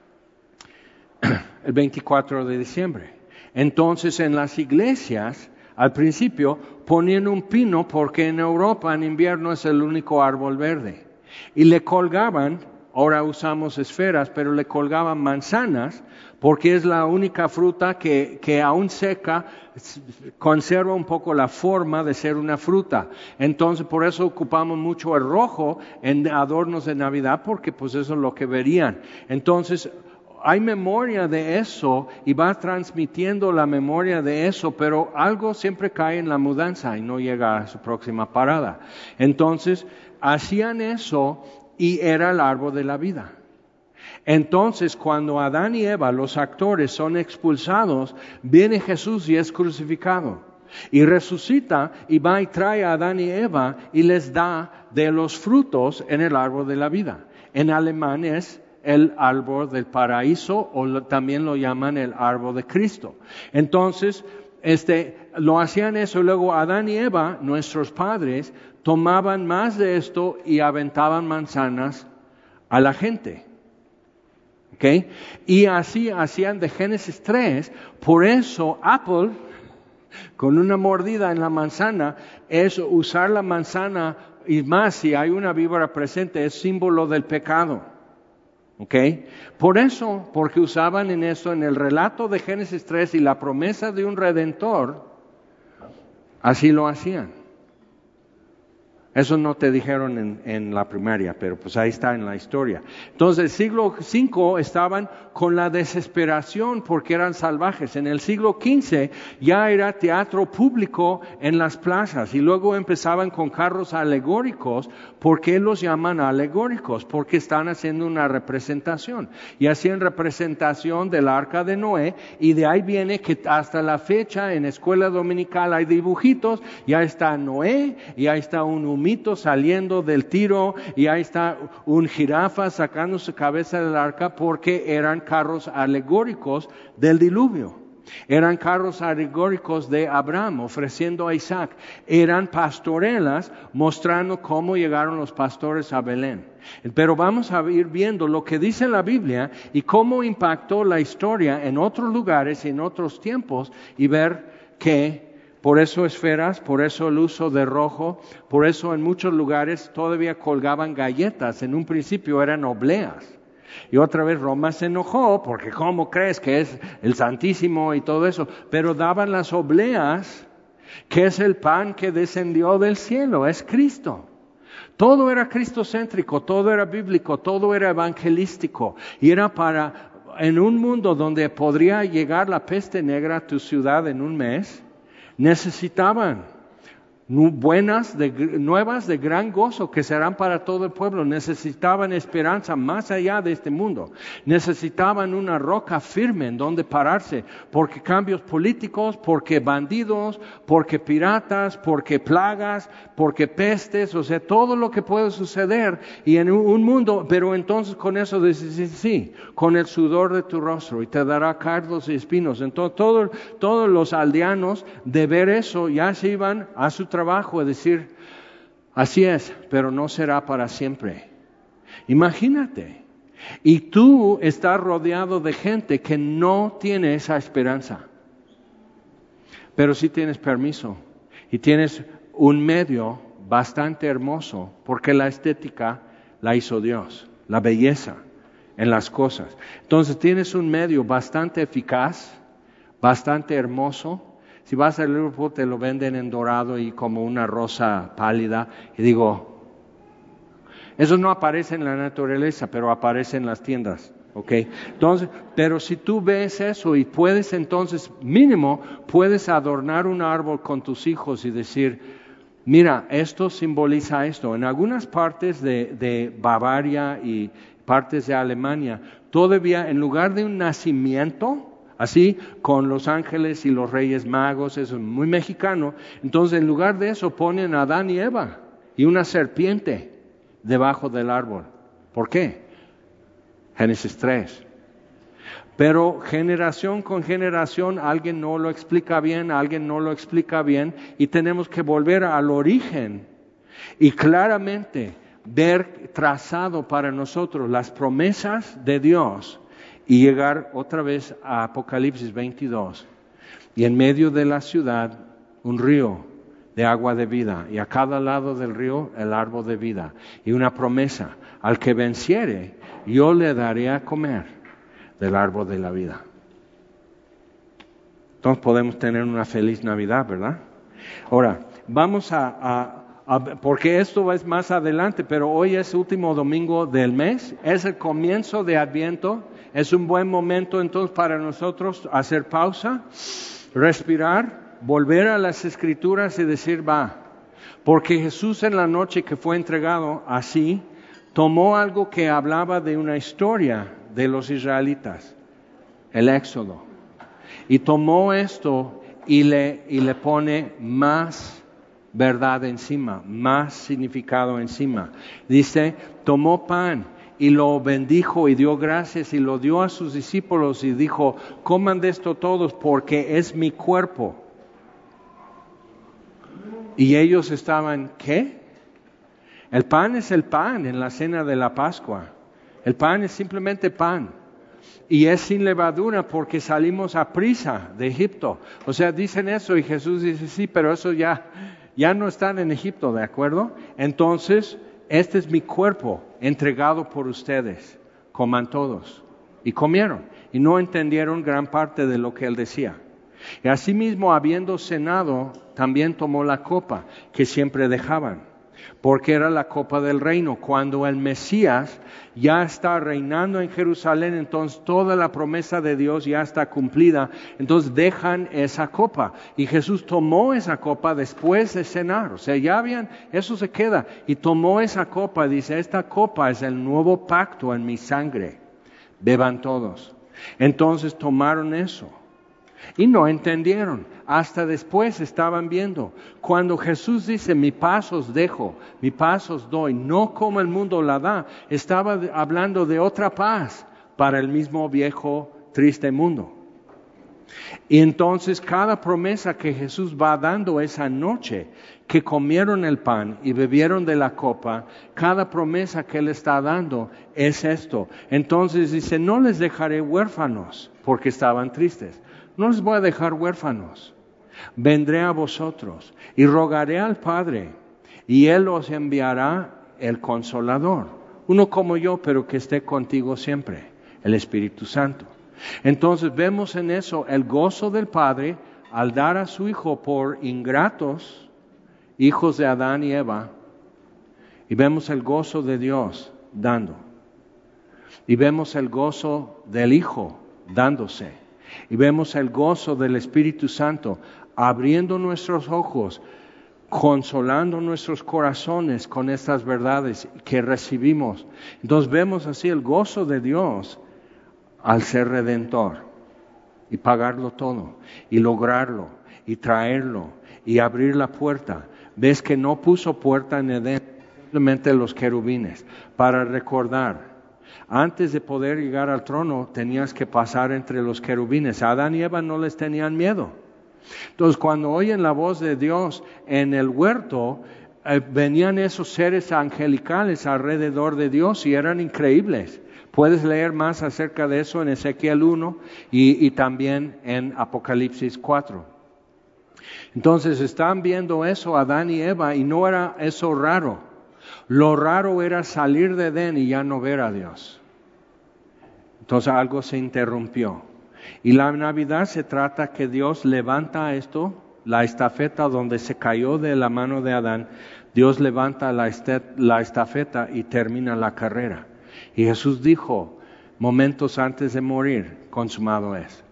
el 24 de diciembre. Entonces en las iglesias, al principio, ponían un pino porque en Europa en invierno es el único árbol verde. Y le colgaban, ahora usamos esferas, pero le colgaban manzanas porque es la única fruta que aún seca conserva un poco la forma de ser una fruta. Entonces por eso ocupamos mucho el rojo en adornos de Navidad porque pues eso es lo que verían. Entonces hay memoria de eso y va transmitiendo la memoria de eso, pero algo siempre cae en la mudanza y no llega a su próxima parada. Entonces hacían eso y era el árbol de la vida. Entonces, cuando Adán y Eva, los actores, son expulsados, viene Jesús y es crucificado. Y resucita y va y trae a Adán y Eva y les da de los frutos en el árbol de la vida. En alemán es el árbol del paraíso o también lo llaman el árbol de Cristo. Entonces, lo hacían eso y luego Adán y Eva, nuestros padres, tomaban más de esto y aventaban manzanas a la gente. ¿Okay? Y así hacían de Génesis 3, por eso Apple, con una mordida en la manzana, es usar la manzana, y más si hay una víbora presente, es símbolo del pecado. ¿Okay? Por eso, porque usaban en eso, en el relato de Génesis 3 y la promesa de un Redentor, así lo hacían. Eso no te dijeron en la primaria, pero pues ahí está en la historia. Entonces, el siglo V estaban con la desesperación porque eran salvajes. En el siglo XV ya era teatro público en las plazas y luego empezaban con carros alegóricos. ¿Por qué los llaman alegóricos? Porque están haciendo una representación. Y hacían representación del arca de Noé y de ahí viene que hasta la fecha en escuela dominical hay dibujitos. Ya está Noé y ahí está un humito saliendo del tiro y ahí está un jirafa sacando su cabeza del arca porque eran carros alegóricos del diluvio. Eran carros alegóricos de Abraham ofreciendo a Isaac. Eran pastorelas mostrando cómo llegaron los pastores a Belén. Pero vamos a ir viendo lo que dice la Biblia y cómo impactó la historia en otros lugares y en otros tiempos y ver que por eso esferas, por eso el uso de rojo, por eso en muchos lugares todavía colgaban galletas. En un principio eran obleas. Y otra vez Roma se enojó porque ¿cómo crees que es el Santísimo y todo eso? Pero daban las obleas, que es el pan que descendió del cielo, es Cristo. Todo era cristocéntrico, todo era bíblico, todo era evangelístico. Y era para, en un mundo donde podría llegar la peste negra a tu ciudad en un mes, necesitaban nuevas de gran gozo que serán para todo el pueblo. Necesitaban esperanza más allá de este mundo. Necesitaban una roca firme en donde pararse, porque cambios políticos, porque bandidos, porque piratas, porque plagas, porque pestes, o sea, todo lo que puede suceder y en un mundo, pero entonces con eso dices sí, con el sudor de tu rostro y te dará cardos y espinos. Entonces todos los aldeanos de ver eso ya se iban a su trabajo es decir, así es, pero no será para siempre. Imagínate. Y tú estás rodeado de gente que no tiene esa esperanza. Pero sí tienes permiso. Y tienes un medio bastante hermoso, porque la estética la hizo Dios, la belleza en las cosas. Entonces tienes un medio bastante eficaz, bastante hermoso. Si vas al Liverpool te lo venden en dorado y como una rosa pálida. Y digo, eso no aparece en la naturaleza, pero aparece en las tiendas. ¿Okay? Entonces, pero si tú ves eso y puedes entonces, mínimo, puedes adornar un árbol con tus hijos y decir, mira, esto simboliza esto. En algunas partes de Bavaria y partes de Alemania, todavía en lugar de un nacimiento, así, con los ángeles y los reyes magos, eso es muy mexicano. Entonces, en lugar de eso, ponen a Adán y Eva y una serpiente debajo del árbol. ¿Por qué? Génesis 3. Pero generación con generación alguien no lo explica bien, y tenemos que volver al origen y claramente ver trazado para nosotros las promesas de Dios y llegar otra vez a Apocalipsis 22. Y en medio de la ciudad un río de agua de vida, y a cada lado del río el árbol de vida, y una promesa: al que venciere, yo le daré a comer del árbol de la vida. Entonces podemos tener una feliz Navidad, ¿verdad? Ahora, vamos porque esto es más adelante, pero hoy es último domingo del mes, es el comienzo de Adviento, es un buen momento entonces para nosotros hacer pausa, respirar, volver a las Escrituras y decir, porque Jesús en la noche que fue entregado así, tomó algo que hablaba de una historia de los israelitas, el Éxodo, y tomó esto y le pone más verdad encima, más significado encima. Dice, tomó pan y lo bendijo y dio gracias y lo dio a sus discípulos y dijo, coman de esto todos porque es mi cuerpo. Y ellos estaban, ¿qué? El pan es el pan en la cena de la Pascua. El pan es simplemente pan. Y es sin levadura porque salimos a prisa de Egipto. O sea, dicen eso y Jesús dice, sí, pero eso ya no están en Egipto, ¿de acuerdo? Entonces, este es mi cuerpo entregado por ustedes. Coman todos. Y comieron. Y no entendieron gran parte de lo que él decía. Y asimismo, habiendo cenado, también tomó la copa que siempre dejaban. Porque era la copa del reino. Cuando el Mesías ya está reinando en Jerusalén, entonces toda la promesa de Dios ya está cumplida. Entonces dejan esa copa. Y Jesús tomó esa copa después de cenar. O sea, eso se queda. Y tomó esa copa, dice, esta copa es el nuevo pacto en mi sangre. Beban todos. Entonces tomaron eso. Y no entendieron, hasta después estaban viendo. Cuando Jesús dice, mi paz os dejo, mi paz os doy, no como el mundo la da, estaba hablando de otra paz para el mismo viejo, triste mundo. Y entonces cada promesa que Jesús va dando esa noche, que comieron el pan y bebieron de la copa, cada promesa que Él está dando es esto. Entonces dice, no les dejaré huérfanos, porque estaban tristes. No les voy a dejar huérfanos. Vendré a vosotros y rogaré al Padre y Él os enviará el Consolador. Uno como yo, pero que esté contigo siempre, el Espíritu Santo. Entonces vemos en eso el gozo del Padre al dar a su Hijo por ingratos, hijos de Adán y Eva. Y vemos el gozo de Dios dando. Y vemos el gozo del Hijo dándose. Y vemos el gozo del Espíritu Santo abriendo nuestros ojos, consolando nuestros corazones con estas verdades que recibimos. Entonces vemos así el gozo de Dios al ser Redentor y pagarlo todo y lograrlo y traerlo y abrir la puerta. Ves que no puso puerta en Edén, simplemente los querubines, para recordar. Antes de poder llegar al trono, tenías que pasar entre los querubines. A Adán y Eva no les tenían miedo. Entonces, cuando oyen la voz de Dios en el huerto, venían esos seres angelicales alrededor de Dios y eran increíbles. Puedes leer más acerca de eso en Ezequiel 1 y también en Apocalipsis 4. Entonces, están viendo eso Adán y Eva y no era eso raro. Lo raro era salir de Edén y ya no ver a Dios. Entonces algo se interrumpió. Y la Navidad se trata que Dios levanta esto, la estafeta donde se cayó de la mano de Adán. Dios levanta la estafeta y termina la carrera. Y Jesús dijo, momentos antes de morir, consumado es.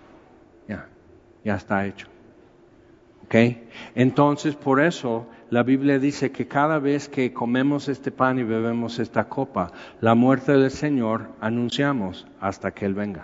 Ya está hecho. ¿Okay? Entonces por eso la Biblia dice que cada vez que comemos este pan y bebemos esta copa, la muerte del Señor anunciamos hasta que Él venga.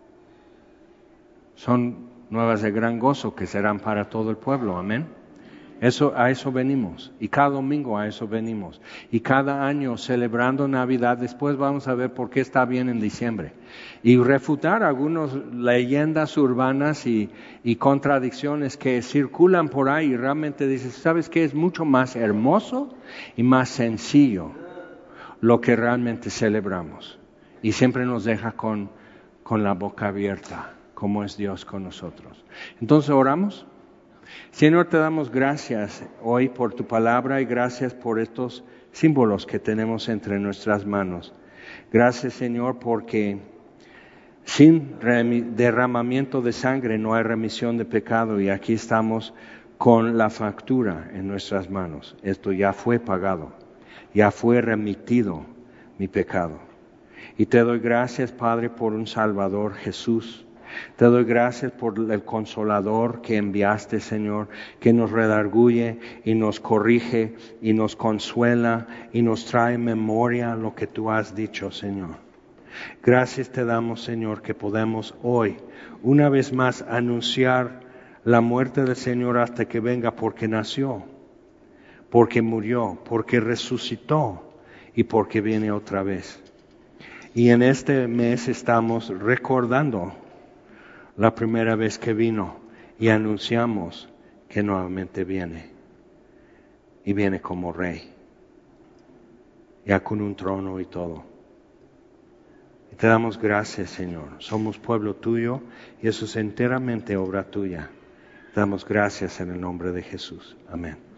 Son nuevas de gran gozo que serán para todo el pueblo, amén. A eso venimos. Y cada domingo a eso venimos. Y cada año celebrando Navidad, después vamos a ver por qué está bien en diciembre. Y refutar algunas leyendas urbanas y contradicciones que circulan por ahí. Y realmente dices, ¿sabes qué? Es mucho más hermoso y más sencillo lo que realmente celebramos. Y siempre nos deja con la boca abierta, como es Dios con nosotros. Entonces, ¿oramos? Señor, te damos gracias hoy por tu palabra y gracias por estos símbolos que tenemos entre nuestras manos. Gracias, Señor, porque sin derramamiento de sangre no hay remisión de pecado y aquí estamos con la factura en nuestras manos. Esto ya fue pagado, ya fue remitido mi pecado. Y te doy gracias, Padre, por un Salvador, Jesús. Te doy gracias por el Consolador que enviaste, Señor, que nos redarguye y nos corrige y nos consuela y nos trae memoria lo que tú has dicho, Señor. Gracias te damos, Señor, que podemos hoy, una vez más, anunciar la muerte del Señor hasta que venga, porque nació, porque murió, porque resucitó y porque viene otra vez. Y en este mes estamos recordando la primera vez que vino y anunciamos que nuevamente viene. Y viene como Rey, ya con un trono y todo. Y te damos gracias, Señor. Somos pueblo tuyo y eso es enteramente obra tuya. Te damos gracias en el nombre de Jesús. Amén.